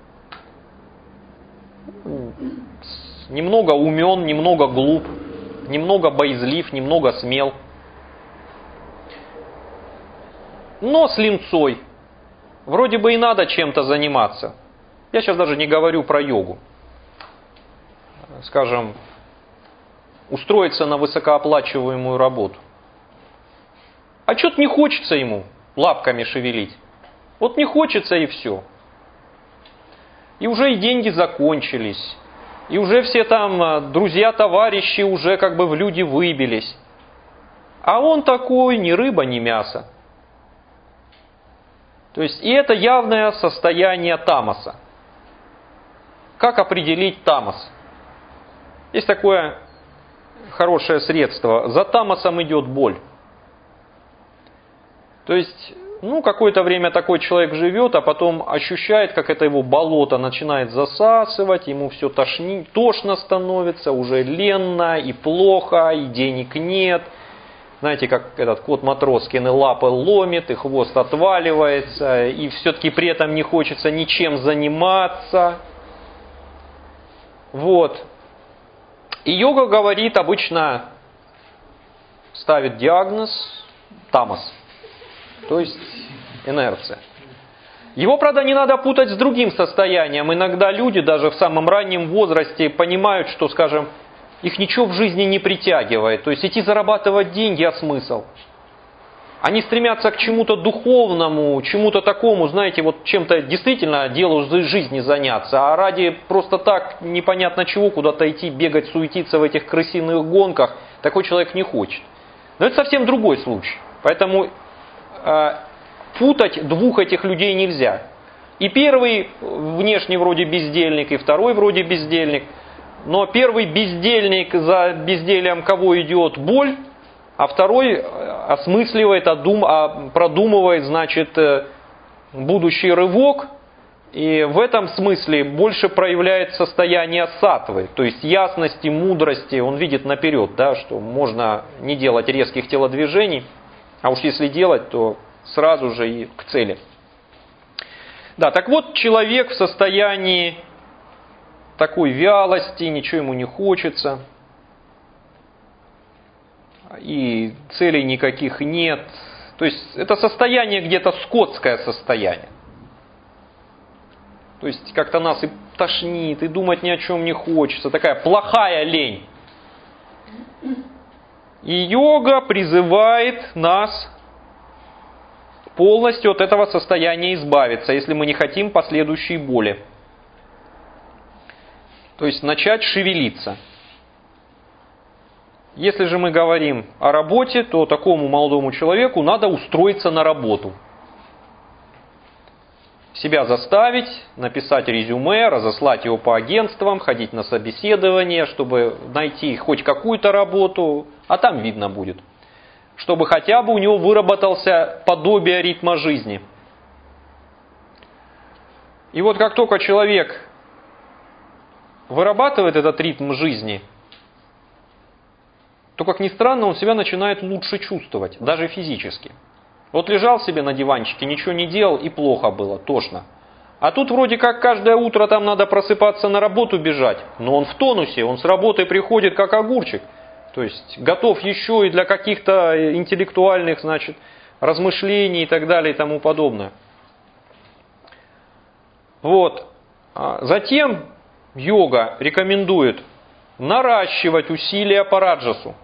Немного умен, немного глуп, немного боязлив, немного смел. Но с линцой. Вроде бы и надо чем-то заниматься. Я сейчас даже не говорю про йогу. Скажем, устроиться на высокооплачиваемую работу. А что-то не хочется ему лапками шевелить. Вот не хочется и все. И уже и деньги закончились. И уже все там друзья, товарищи уже как бы в люди выбились. А он такой, ни рыба, ни мясо. То есть, и это явное состояние тамаса. Как определить тамас? Есть такое хорошее средство. За тамасом идет боль. То есть, ну, какое-то время такой человек живет, а потом ощущает, как это его болото начинает засасывать, ему все тошни, тошно становится, уже ленно и плохо, и денег нет. Знаете, как этот кот Матроскин, и лапы ломит, и хвост отваливается, и все-таки при этом не хочется ничем заниматься. Вот. И йога говорит, обычно ставит диагноз тамас, то есть инерция. Его, правда, не надо путать с другим состоянием. Иногда люди даже в самом раннем возрасте понимают, что, скажем, их ничего в жизни не притягивает. То есть идти зарабатывать деньги, а смысл? Они стремятся к чему-то духовному, чему-то такому, знаете, вот чем-то действительно делу жизни заняться, а ради просто так непонятно чего куда-то идти, бегать, суетиться в этих крысиных гонках, такой человек не хочет. Но это совсем другой случай. Поэтому э, путать двух этих людей нельзя. И первый внешне вроде бездельник, и второй вроде бездельник. Но первый бездельник, за бездельем кого идет боль, а второй осмысливает, продумывает, значит, будущий рывок. И в этом смысле больше проявляет состояние саттвы, то есть ясности, мудрости. Он видит наперед, да, что можно не делать резких телодвижений, а уж если делать, то сразу же и к цели. Да, так вот, человек в состоянии такой вялости, ничего ему не хочется, и целей никаких нет. То есть это состояние где-то скотское состояние. То есть как-то нас и тошнит, и думать ни о чем не хочется. Такая плохая лень. И йога призывает нас полностью от этого состояния избавиться, если мы не хотим последующей боли. То есть начать шевелиться. Если же мы говорим о работе, то такому молодому человеку надо устроиться на работу. Себя заставить, написать резюме, разослать его по агентствам, ходить на собеседование, чтобы найти хоть какую-то работу, а там видно будет. Чтобы хотя бы у него выработался подобие ритма жизни. И вот как только человек вырабатывает этот ритм жизни, то, как ни странно, он себя начинает лучше чувствовать, даже физически. Вот лежал себе на диванчике, ничего не делал, и плохо было, тошно. А тут вроде как каждое утро там надо просыпаться, на работу бежать, но он в тонусе, он с работы приходит как огурчик. То есть готов еще и для каких-то интеллектуальных, значит, размышлений и так далее и тому подобное. Вот. Затем йога рекомендует наращивать усилия по раджасу.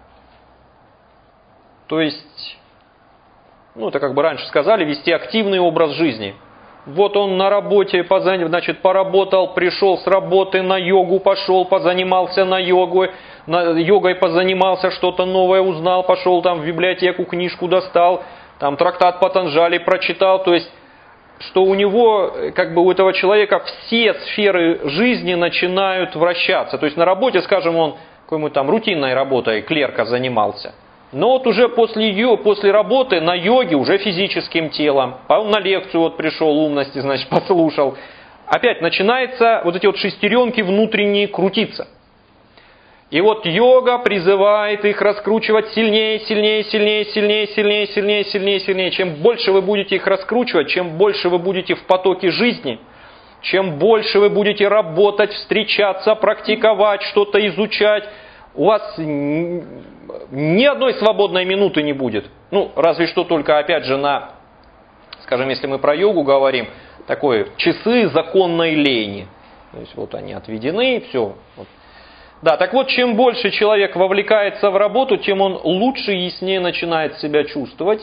То есть, ну это как бы раньше сказали, вести активный образ жизни. Вот он на работе, значит, поработал, пришел с работы, на йогу пошел, позанимался на йогу, на йогой позанимался, что-то новое узнал, пошел там в библиотеку, книжку достал, там трактат Патанджали прочитал. То есть, что у него, как бы у этого человека все сферы жизни начинают вращаться. То есть на работе, скажем, он какой-нибудь там рутинной работой клерка занимался. Но вот уже после, ее, после работы на йоге уже физическим телом, он на лекцию вот пришел, умности, значит, послушал. Опять начинается вот эти вот шестеренки внутренние крутиться. И вот йога призывает их раскручивать сильнее, сильнее, сильнее, сильнее, сильнее, сильнее, сильнее, сильнее. Чем больше вы будете их раскручивать, чем больше вы будете в потоке жизни, чем больше вы будете работать, встречаться, практиковать, что-то изучать, у вас ни одной свободной минуты не будет. Ну, разве что только, опять же, на, скажем, если мы про йогу говорим, такое часы законной лени. То есть вот они отведены, все. Вот. Да, так вот, чем больше человек вовлекается в работу, тем он лучше и яснее начинает себя чувствовать.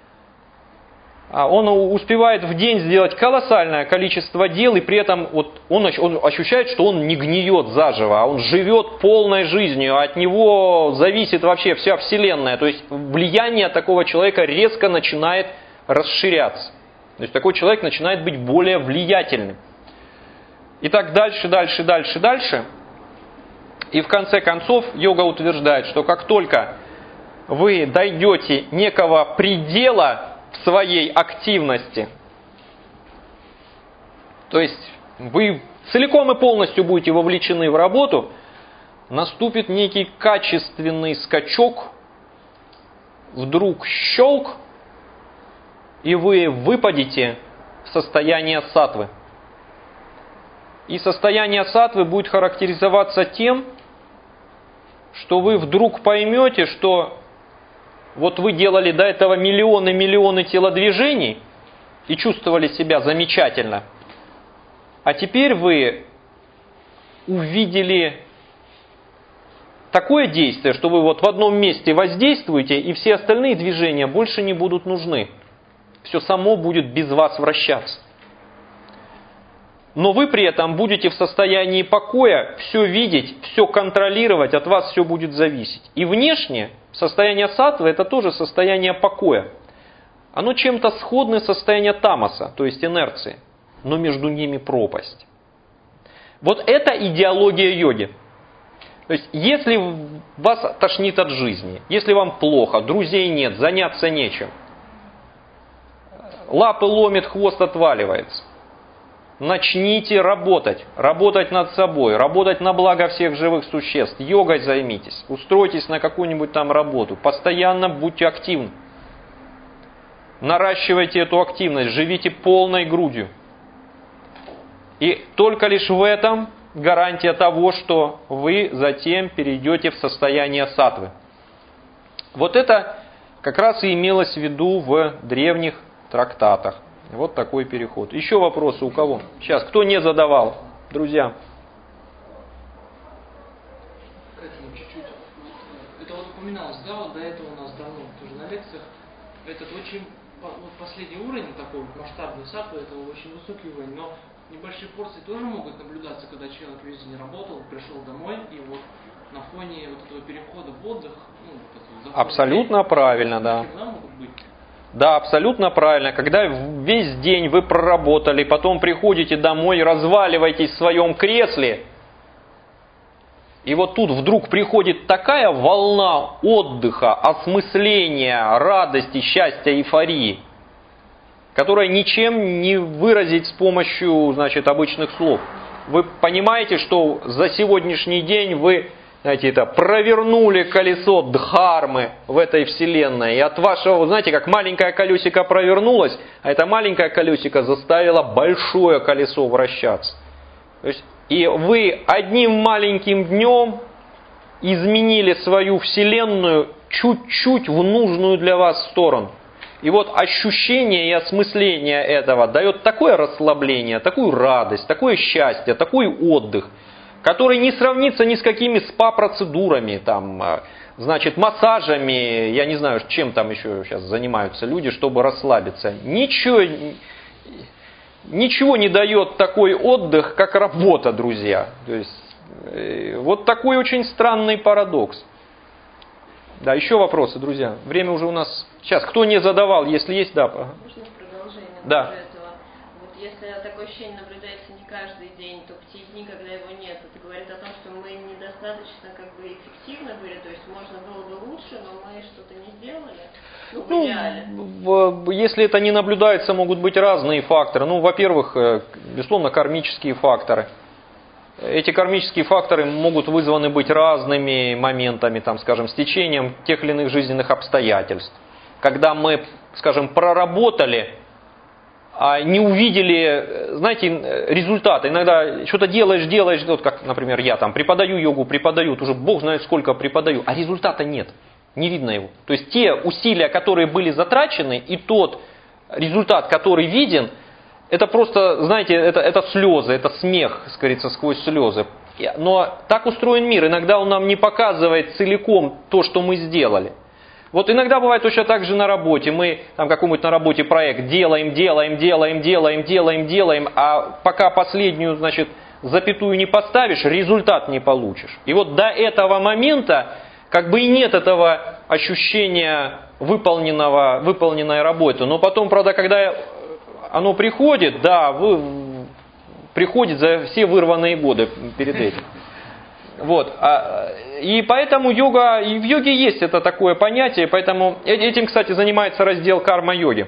А он успевает в день сделать колоссальное количество дел, и при этом вот он, он ощущает, что он не гниет заживо, а он живет полной жизнью, а от него зависит вообще вся Вселенная. То есть влияние такого человека резко начинает расширяться. То есть такой человек начинает быть более влиятельным. И так дальше, дальше, дальше, дальше. И в конце концов йога утверждает, что как только вы дойдете некого предела в своей активности, то есть вы целиком и полностью будете вовлечены в работу, наступит некий качественный скачок, вдруг щелк, и вы выпадете в состояние саттвы. И состояние саттвы будет характеризоваться тем, что вы вдруг поймете, что вот вы делали до этого миллионы-миллионы телодвижений и чувствовали себя замечательно, а теперь вы увидели такое действие, что вы вот в одном месте воздействуете, и все остальные движения больше не будут нужны. Все само будет без вас вращаться. Но вы при этом будете в состоянии покоя все видеть, все контролировать, от вас все будет зависеть. И внешне состояние саттвы — это тоже состояние покоя. Оно чем-то сходно с состоянием тамаса, то есть инерции, но между ними пропасть. Вот это идеология йоги. То есть если вас тошнит от жизни, если вам плохо, друзей нет, заняться нечем, лапы ломит, хвост отваливается, начните работать, работать над собой, работать на благо всех живых существ, йогой займитесь, устройтесь на какую-нибудь там работу, постоянно будьте активны. Наращивайте эту активность, живите полной грудью. И только лишь в этом гарантия того, что вы затем перейдете в состояние саттвы. Вот это как раз и имелось в виду в древних трактатах. Вот такой переход. Еще вопросы у кого? Сейчас, кто не задавал? Друзья. К этому чуть-чуть. Это вот упоминалось, да, вот до этого у нас давно тоже на лекциях. Этот очень, вот последний уровень такой масштабный саттвы, это очень высокий уровень, но небольшие порции тоже могут наблюдаться, когда человек весь день работал, пришел домой, и вот на фоне вот этого перехода в отдых, ну, вот этого, абсолютно правильно, да. Могут быть. Да, абсолютно правильно. Когда весь день вы проработали, потом приходите домой, разваливаетесь в своем кресле, и вот тут вдруг приходит такая волна отдыха, осмысления, радости, счастья, эйфории, которая ничем не выразить с помощью, значит, обычных слов. Вы понимаете, что за сегодняшний день вы, знаете, это, провернули колесо дхармы в этой вселенной. И от вашего, знаете, как маленькое колесико провернулось, а это маленькое колесико заставило большое колесо вращаться. То есть, и вы одним маленьким днем изменили свою вселенную чуть-чуть в нужную для вас сторону. И вот ощущение и осмысление этого дает такое расслабление, такую радость, такое счастье, такой отдых, который не сравнится ни с какими спа-процедурами, там, значит, массажами, я не знаю, чем там еще сейчас занимаются люди, чтобы расслабиться. Ничего, ничего не дает такой отдых, как работа, друзья. То есть, э, вот такой очень странный парадокс. Да, еще вопросы, друзья. Время уже у нас... Сейчас, кто не задавал, если есть, да. Можно в продолжение да. этого? Вот если такое ощущение наблюдается не каждый день, то в те дни, когда его нет, это говорит о том, что мы недостаточно как бы эффективны были, то есть можно было бы лучше, но мы что-то не сделали. Ну, в идеале. Ну, если это не наблюдается, могут быть разные факторы. Ну, во-первых, безусловно, кармические факторы. Эти кармические факторы могут вызваны быть разными моментами, там, скажем, стечением тех или иных жизненных обстоятельств. Когда мы, скажем, проработали, а не увидели, знаете, результаты. Иногда что-то делаешь, делаешь, вот как, например, я там преподаю йогу, преподаю, уже бог знает сколько преподаю, а результата нет, не видно его. То есть те усилия, которые были затрачены, и тот результат, который виден, это просто, знаете, это, это слезы, это смех, как говорится, сквозь слезы. Но так устроен мир. Иногда он нам не показывает целиком то, что мы сделали. Вот иногда бывает точно так же на работе. Мы там какой-нибудь на работе проект делаем, делаем, делаем, делаем, делаем, делаем, а пока последнюю, значит, запятую не поставишь, результат не получишь. И вот до этого момента как бы и нет этого ощущения выполненного, выполненной работы. Но потом, правда, когда оно приходит, да, вы, приходит за все вырванные годы перед этим. Вот. И поэтому йога, и в йоге есть это такое понятие, поэтому этим, кстати, занимается раздел карма-йоги.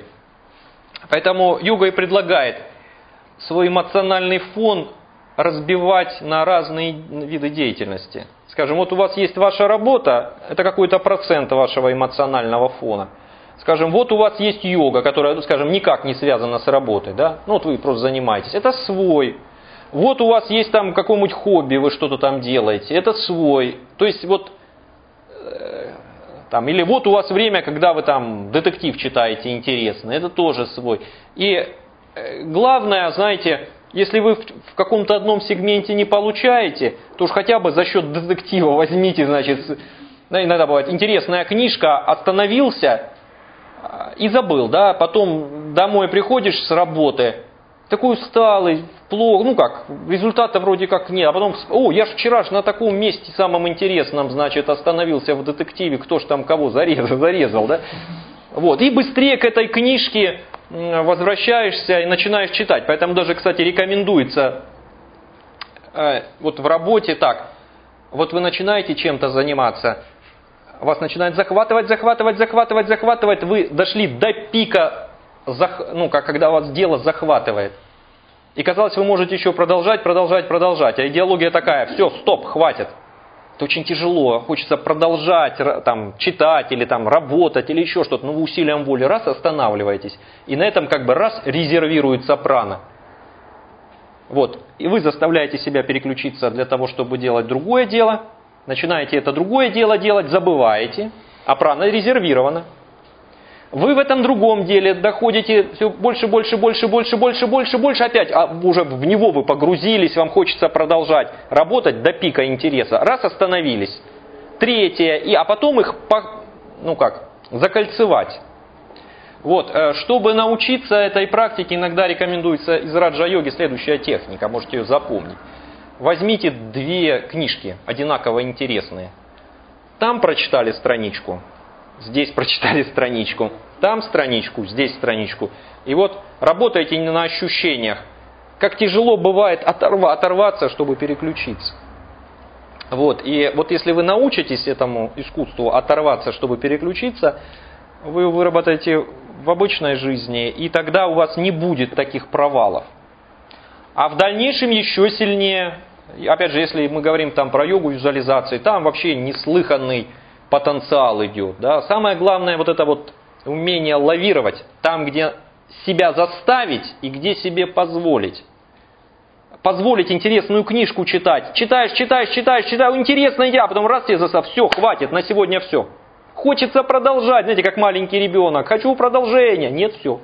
Поэтому йога и предлагает свой эмоциональный фон разбивать на разные виды деятельности. Скажем, вот у вас есть ваша работа, это какой-то процент вашего эмоционального фона. Скажем, вот у вас есть йога, которая, скажем, никак не связана с работой, да? Ну вот вы просто занимаетесь, это свой. Вот у вас есть там какое-нибудь хобби, вы что-то там делаете, это свой. То есть вот, э, там, или вот у вас время, когда вы там детектив читаете интересно, это тоже свой. И э, главное, знаете, если вы в, в каком-то одном сегменте не получаете, то уж хотя бы за счет детектива возьмите, значит, да, иногда бывает, интересная книжка, остановился и забыл, да, потом домой приходишь с работы, такой усталый, плохо, ну как, результата вроде как нет, а потом, о, я же вчера ж на таком месте самом интересном, значит, остановился в детективе, кто ж там кого зарезал, зарезал, да, вот, и быстрее к этой книжке возвращаешься и начинаешь читать, поэтому даже, кстати, рекомендуется, э, вот в работе так, вот вы начинаете чем-то заниматься, вас начинает захватывать, захватывать, захватывать, захватывать. Вы дошли до пика, ну, как когда вас дело захватывает. И казалось, вы можете еще продолжать, продолжать, продолжать. А идеология такая, все, стоп, хватит. Это очень тяжело. Хочется продолжать там, читать или там, работать или еще что-то. Но вы усилием воли раз останавливаетесь. И на этом как бы раз резервируется прана. Вот. И вы заставляете себя переключиться для того, чтобы делать другое дело. Начинаете это другое дело делать, забываете, а прана резервирована. Вы в этом другом деле доходите все больше, больше, больше, больше, больше, больше, больше, опять, а уже в него вы погрузились, вам хочется продолжать работать до пика интереса. Раз, остановились. Третье, и, а потом их, ну как, закольцевать. Вот, чтобы научиться этой практике, иногда рекомендуется из раджа-йоги следующая техника, можете ее запомнить. Возьмите две книжки, одинаково интересные. Там прочитали страничку, здесь прочитали страничку, там страничку, здесь страничку. И вот работайте не на ощущениях. Как тяжело бывает оторва, оторваться, чтобы переключиться. Вот. И вот если вы научитесь этому искусству оторваться, чтобы переключиться, вы выработаете в обычной жизни, и тогда у вас не будет таких провалов. А в дальнейшем еще сильнее, опять же, если мы говорим там про йогу визуализации, там вообще неслыханный потенциал идет. Да? Самое главное вот это вот умение лавировать, там, где себя заставить и где себе позволить. Позволить интересную книжку читать. Читаешь, читаешь, читаешь, читаешь, интересная идея, а потом раз тебе засав, все, хватит, на сегодня все. Хочется продолжать, знаете, как маленький ребенок, хочу продолжения, нет, все.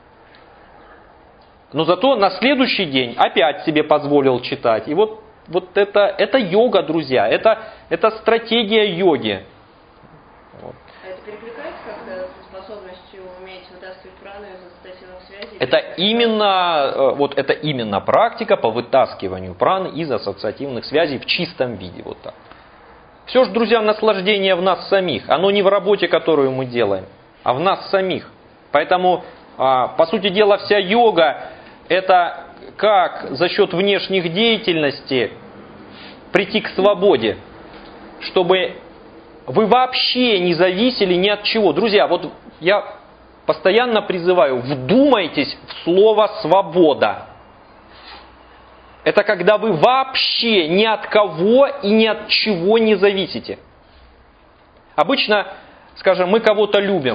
Но зато на следующий день опять себе позволил читать. И вот, вот это, это йога, друзья. Это, это стратегия йоги. Вот. А это перекликается как-то со способностью уметь вытаскивать прану из ассоциативных связей? Это именно, вот это именно практика по вытаскиванию праны из ассоциативных связей в чистом виде. Вот так. Все же, друзья, наслаждение в нас самих. Оно не в работе, которую мы делаем, а в нас самих. Поэтому, по сути дела, вся йога – это как за счет внешних деятельностей прийти к свободе, чтобы вы вообще не зависели ни от чего. Друзья, вот я постоянно призываю, вдумайтесь в слово «свобода». Это когда вы вообще ни от кого и ни от чего не зависите. Обычно, скажем, мы кого-то любим,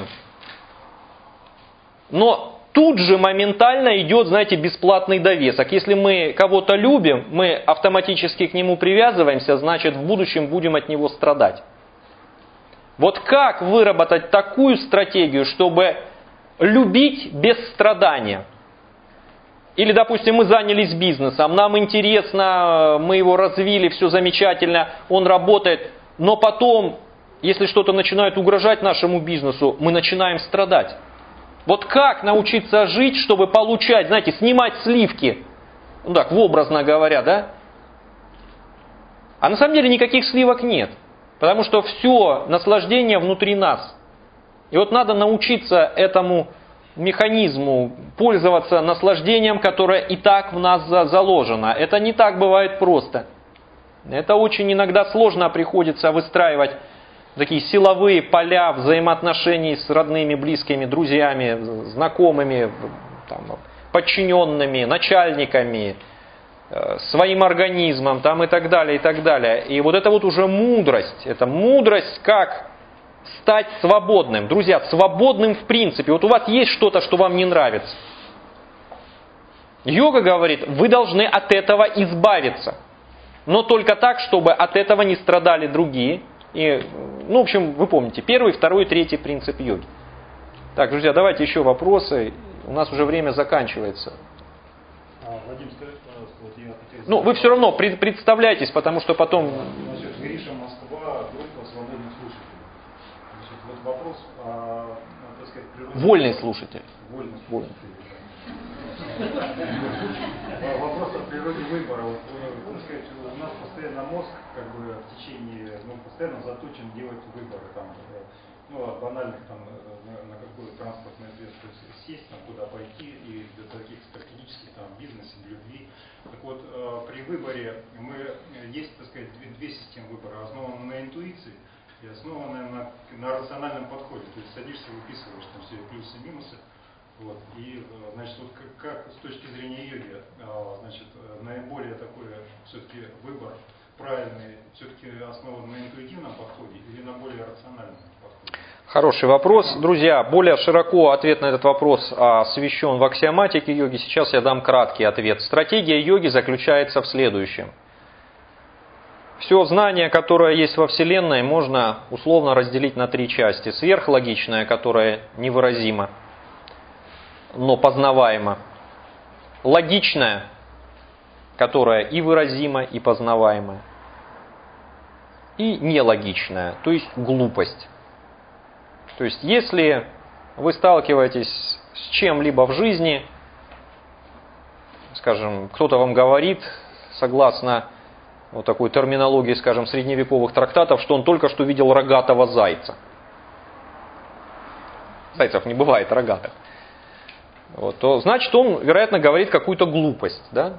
но тут же моментально идет, знаете, бесплатный довесок. Если мы кого-то любим, мы автоматически к нему привязываемся, значит, в будущем будем от него страдать. Вот как выработать такую стратегию, чтобы любить без страдания? Или, допустим, мы занялись бизнесом, нам интересно, мы его развили, все замечательно, он работает, но потом, если что-то начинает угрожать нашему бизнесу, мы начинаем страдать. Вот как научиться жить, чтобы получать, знаете, снимать сливки, ну так, образно говоря, да? А на самом деле никаких сливок нет, потому что все наслаждение внутри нас. И вот надо научиться этому механизму пользоваться наслаждением, которое и так в нас заложено. Это не так бывает просто. Это очень иногда сложно приходится выстраивать такие силовые поля взаимоотношений с родными, близкими, друзьями, знакомыми, там, подчиненными, начальниками, своим организмом там, и так далее, и так далее. И вот это вот уже мудрость. Это мудрость, как стать свободным. Друзья, свободным в принципе. Вот у вас есть что-то, что вам не нравится. Йога говорит, вы должны от этого избавиться. Но только так, чтобы от этого не страдали другие. И, ну, в общем, вы помните, первый, второй, третий принцип йоги. Так, друзья, давайте еще вопросы. У нас уже время заканчивается. А, Вадим, скажи, пожалуйста, вот я хотел... Ну, вы все равно пред, представляйтесь, потому что потом... Значит, Гриша, Москва, группа свободных слушателей. Значит, вот вопрос, а, так сказать, природе... Вольный слушатель. Вольный Вольный. Вопрос о природе выбора. Вот, так сказать, у нас постоянно мозг, как бы в течение, ну, постоянно заточен делать выборы, там, ну, от банальных там на, на какое транспортное средство сесть, там, куда пойти, и до таких стратегических там бизнесе, любви. Так вот, при выборе мы есть, так сказать, две, две системы выбора, основанные на интуиции и основанные на, на рациональном подходе. То есть садишься, выписываешь там все плюсы и минусы. Вот. И, значит, вот как, как с точки зрения йоги, значит, наиболее такой все-таки выбор правильный, все-таки основан на интуитивном подходе или на более рациональном подходе? Хороший вопрос. Друзья, более широко ответ на этот вопрос освещен в аксиоматике йоги. Сейчас я дам краткий ответ. Стратегия йоги заключается в следующем. Все знание, которое есть во Вселенной, можно условно разделить на три части. Сверхлогичное, которое невыразимо, но познаваемо. Логичное, которое и выразимо, и познаваемо. И нелогичное, то есть глупость. То есть, если вы сталкиваетесь с чем-либо в жизни, скажем, кто-то вам говорит, согласно вот такой терминологии, скажем, средневековых трактатов, что он только что видел рогатого зайца. Зайцев не бывает рогатых. Вот, то значит, он, вероятно, говорит какую-то глупость, да?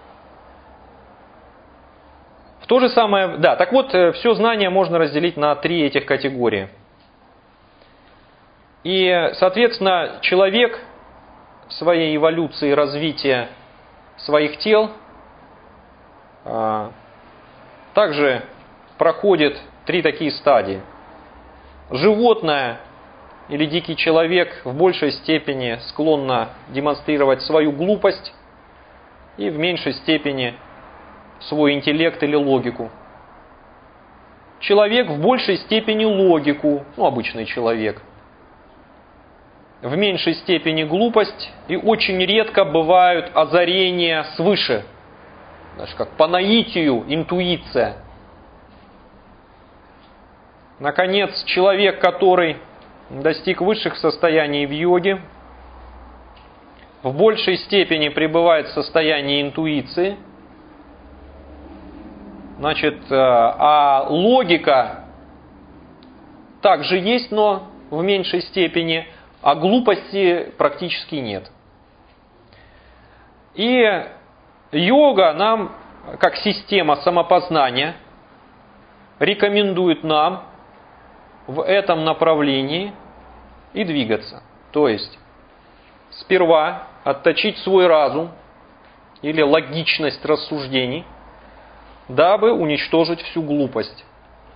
В то же самое, да, так вот, все знание можно разделить на три этих категории. И, соответственно, человек в своей эволюции развития своих тел также проходит три такие стадии. Животное или дикий человек в большей степени склонно демонстрировать свою глупость и в меньшей степени свой интеллект или логику. Человек в большей степени логику, ну, обычный человек. В меньшей степени глупость, и очень редко бывают озарения свыше. Знаешь, как по наитию, интуиция. Наконец, человек, который достиг высших состояний в йоге, в большей степени пребывает в состоянии интуиции. Значит, а логика также есть, но в меньшей степени, а глупости практически нет. И йога нам, как система самопознания, рекомендует нам в этом направлении и двигаться. То есть, сперва отточить свой разум или логичность рассуждений, дабы уничтожить всю глупость.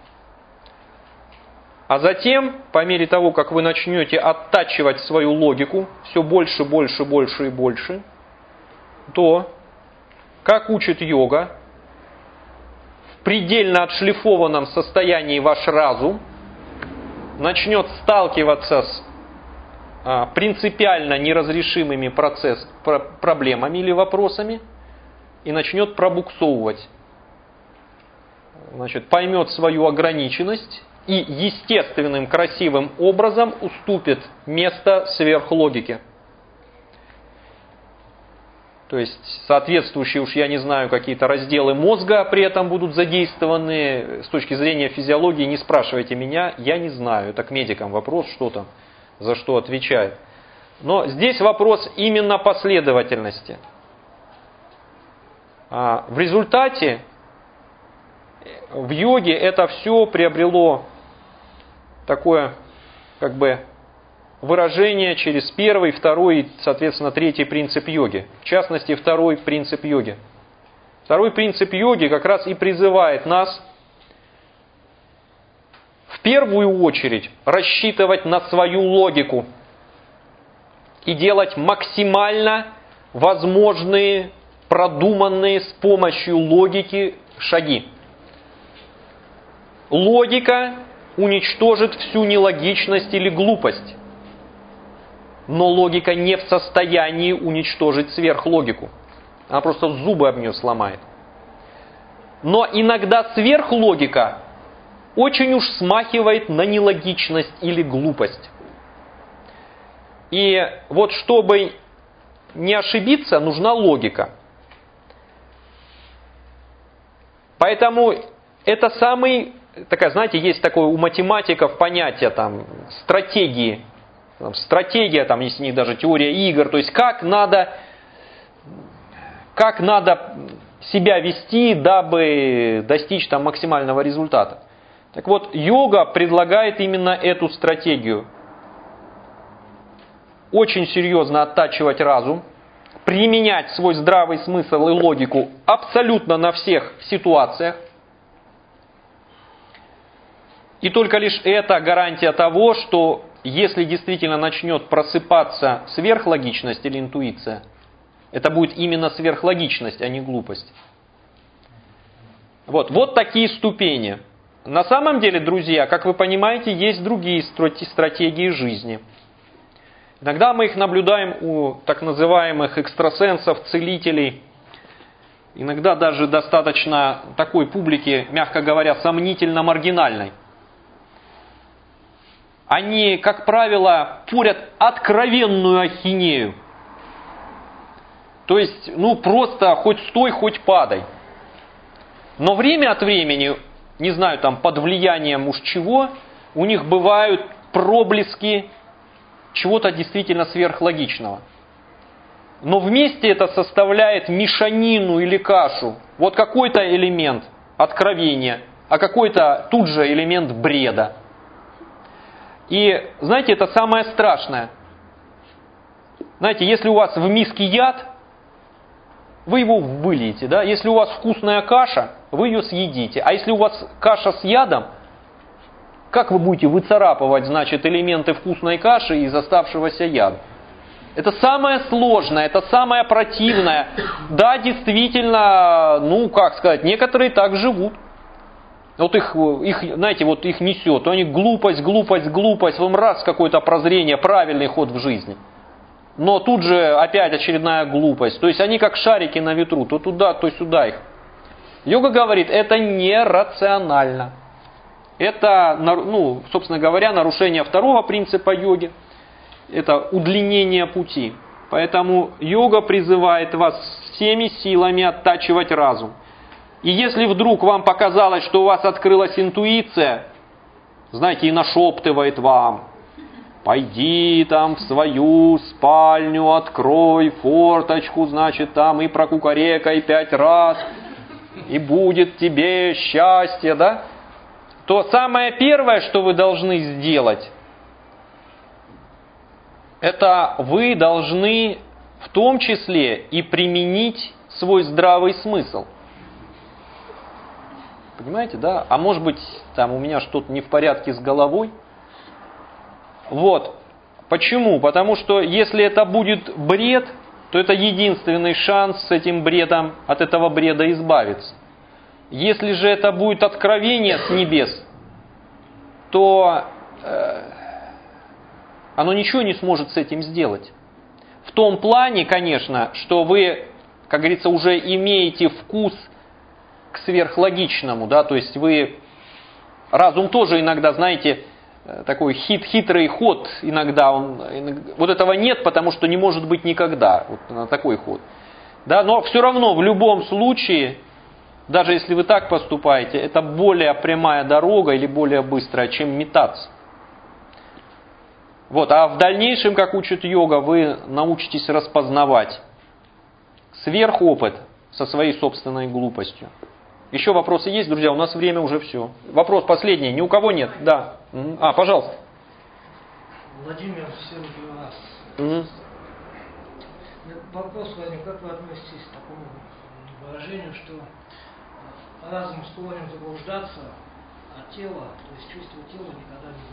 А затем, по мере того, как вы начнете оттачивать свою логику все больше, больше, больше и больше, то, как учит йога, в предельно отшлифованном состоянии ваш разум начнет сталкиваться с а, принципиально неразрешимыми процесс, про, проблемами или вопросами и начнет пробуксовывать. Значит, поймет свою ограниченность и естественным, красивым образом уступит место сверхлогике. То есть соответствующие, уж я не знаю, какие-то разделы мозга при этом будут задействованы. С точки зрения физиологии не спрашивайте меня, я не знаю. Это к медикам вопрос, что там, за что отвечает. Но здесь вопрос именно последовательности. А в результате в йоге это все приобрело такое, как бы, выражение через первый, второй и, соответственно, третий принцип йоги. В частности, второй принцип йоги. Второй принцип йоги как раз и призывает нас в первую очередь рассчитывать на свою логику и делать максимально возможные, продуманные с помощью логики шаги. Логика уничтожит всю нелогичность или глупость. Но логика не в состоянии уничтожить сверхлогику. Она просто зубы об нее сломает. Но иногда сверхлогика очень уж смахивает на нелогичность или глупость. И вот чтобы не ошибиться, нужна логика. Поэтому это самый, такая, знаете, есть такое у математиков понятие там стратегии. Там, стратегия, там есть у них даже теория игр, то есть как надо, как надо себя вести, дабы достичь там максимального результата. Так вот, йога предлагает именно эту стратегию. Очень серьезно оттачивать разум, применять свой здравый смысл и логику абсолютно на всех ситуациях. И только лишь это гарантия того, что если действительно начнет просыпаться сверхлогичность или интуиция, это будет именно сверхлогичность, а не глупость. Вот, вот такие ступени. На самом деле, друзья, как вы понимаете, есть другие стратегии жизни. Иногда мы их наблюдаем у так называемых экстрасенсов, целителей. Иногда даже достаточно такой публики, мягко говоря, сомнительно маргинальной. Они, как правило, порят откровенную ахинею. То есть, ну просто хоть стой, хоть падай. Но время от времени, не знаю, там под влиянием уж чего, у них бывают проблески чего-то действительно сверхлогичного. Но вместе это составляет мешанину или кашу. Вот какой-то элемент откровения, а какой-то тут же элемент бреда. И, знаете, это самое страшное. Знаете, если у вас в миске яд, вы его выльете, да? Если у вас вкусная каша, вы ее съедите. А если у вас каша с ядом, как вы будете выцарапывать, значит, элементы вкусной каши из оставшегося яда? Это самое сложное, это самое противное. Да, действительно, ну, как сказать, некоторые так живут. Вот их, их, знаете, вот их несет, то они глупость, глупость, глупость, вам раз какое-то прозрение, правильный ход в жизни. Но тут же опять очередная глупость. То есть они как шарики на ветру, то туда, то сюда их. Йога говорит, это нерационально. Это, ну, собственно говоря, нарушение второго принципа йоги. Это удлинение пути. Поэтому йога призывает вас всеми силами оттачивать разум. И если вдруг вам показалось, что у вас открылась интуиция, знаете, и нашептывает вам: пойди там в свою спальню, открой форточку, значит, там и прокукарекай пять раз, и будет тебе счастье, да? То самое первое, что вы должны сделать, это вы должны в том числе и применить свой здравый смысл. Понимаете, да? А может быть, там у меня что-то не в порядке с головой. Вот. Почему? Потому что если это будет бред, то это единственный шанс с этим бредом, от этого бреда избавиться. Если же это будет откровение с небес, то э, оно ничего не сможет с этим сделать. В том плане, конечно, что вы, как говорится, уже имеете вкус к сверхлогичному, да, то есть вы, разум тоже иногда, знаете, такой хит, хитрый ход, иногда он, вот этого нет, потому что не может быть никогда, вот на такой ход. Да, но все равно в любом случае, даже если вы так поступаете, это более прямая дорога или более быстрая, чем метаться. Вот, а в дальнейшем, как учит йога, вы научитесь распознавать сверхопыт со своей собственной глупостью. Еще вопросы есть, друзья? У нас время уже все. Вопрос последний. Ни у кого нет? Да. А, пожалуйста. Владимир, Сергей вас. Угу. Вопрос возник, как вы относитесь к такому выражению, что разум склонен заблуждаться, а тело, то есть чувство тела никогда не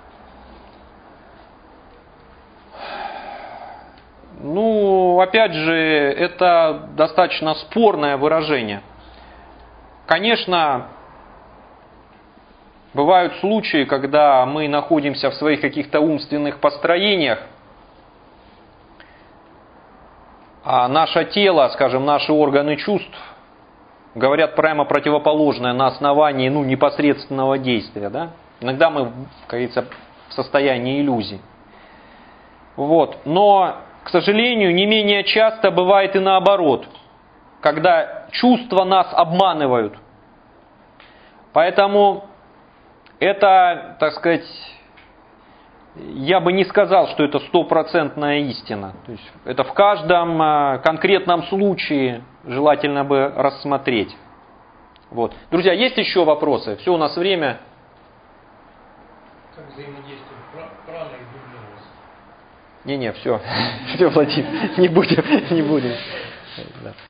будет? Ну, опять же, это достаточно спорное выражение. Конечно, бывают случаи, когда мы находимся в своих каких-то умственных построениях, а наше тело, скажем, наши органы чувств говорят прямо противоположное на основании ну, непосредственного действия. Да? Иногда мы, как говорится, в состоянии иллюзий. Вот. Но, к сожалению, не менее часто бывает и наоборот, когда чувства нас обманывают. Поэтому это, так сказать, я бы не сказал, что это стопроцентная истина. То есть это в каждом конкретном случае желательно бы рассмотреть. Вот. Друзья, есть еще вопросы? Все, у нас время. Как взаимодействует прана и духовность? Не-не, все. Все, Владимир, не будем. Не будем. Да.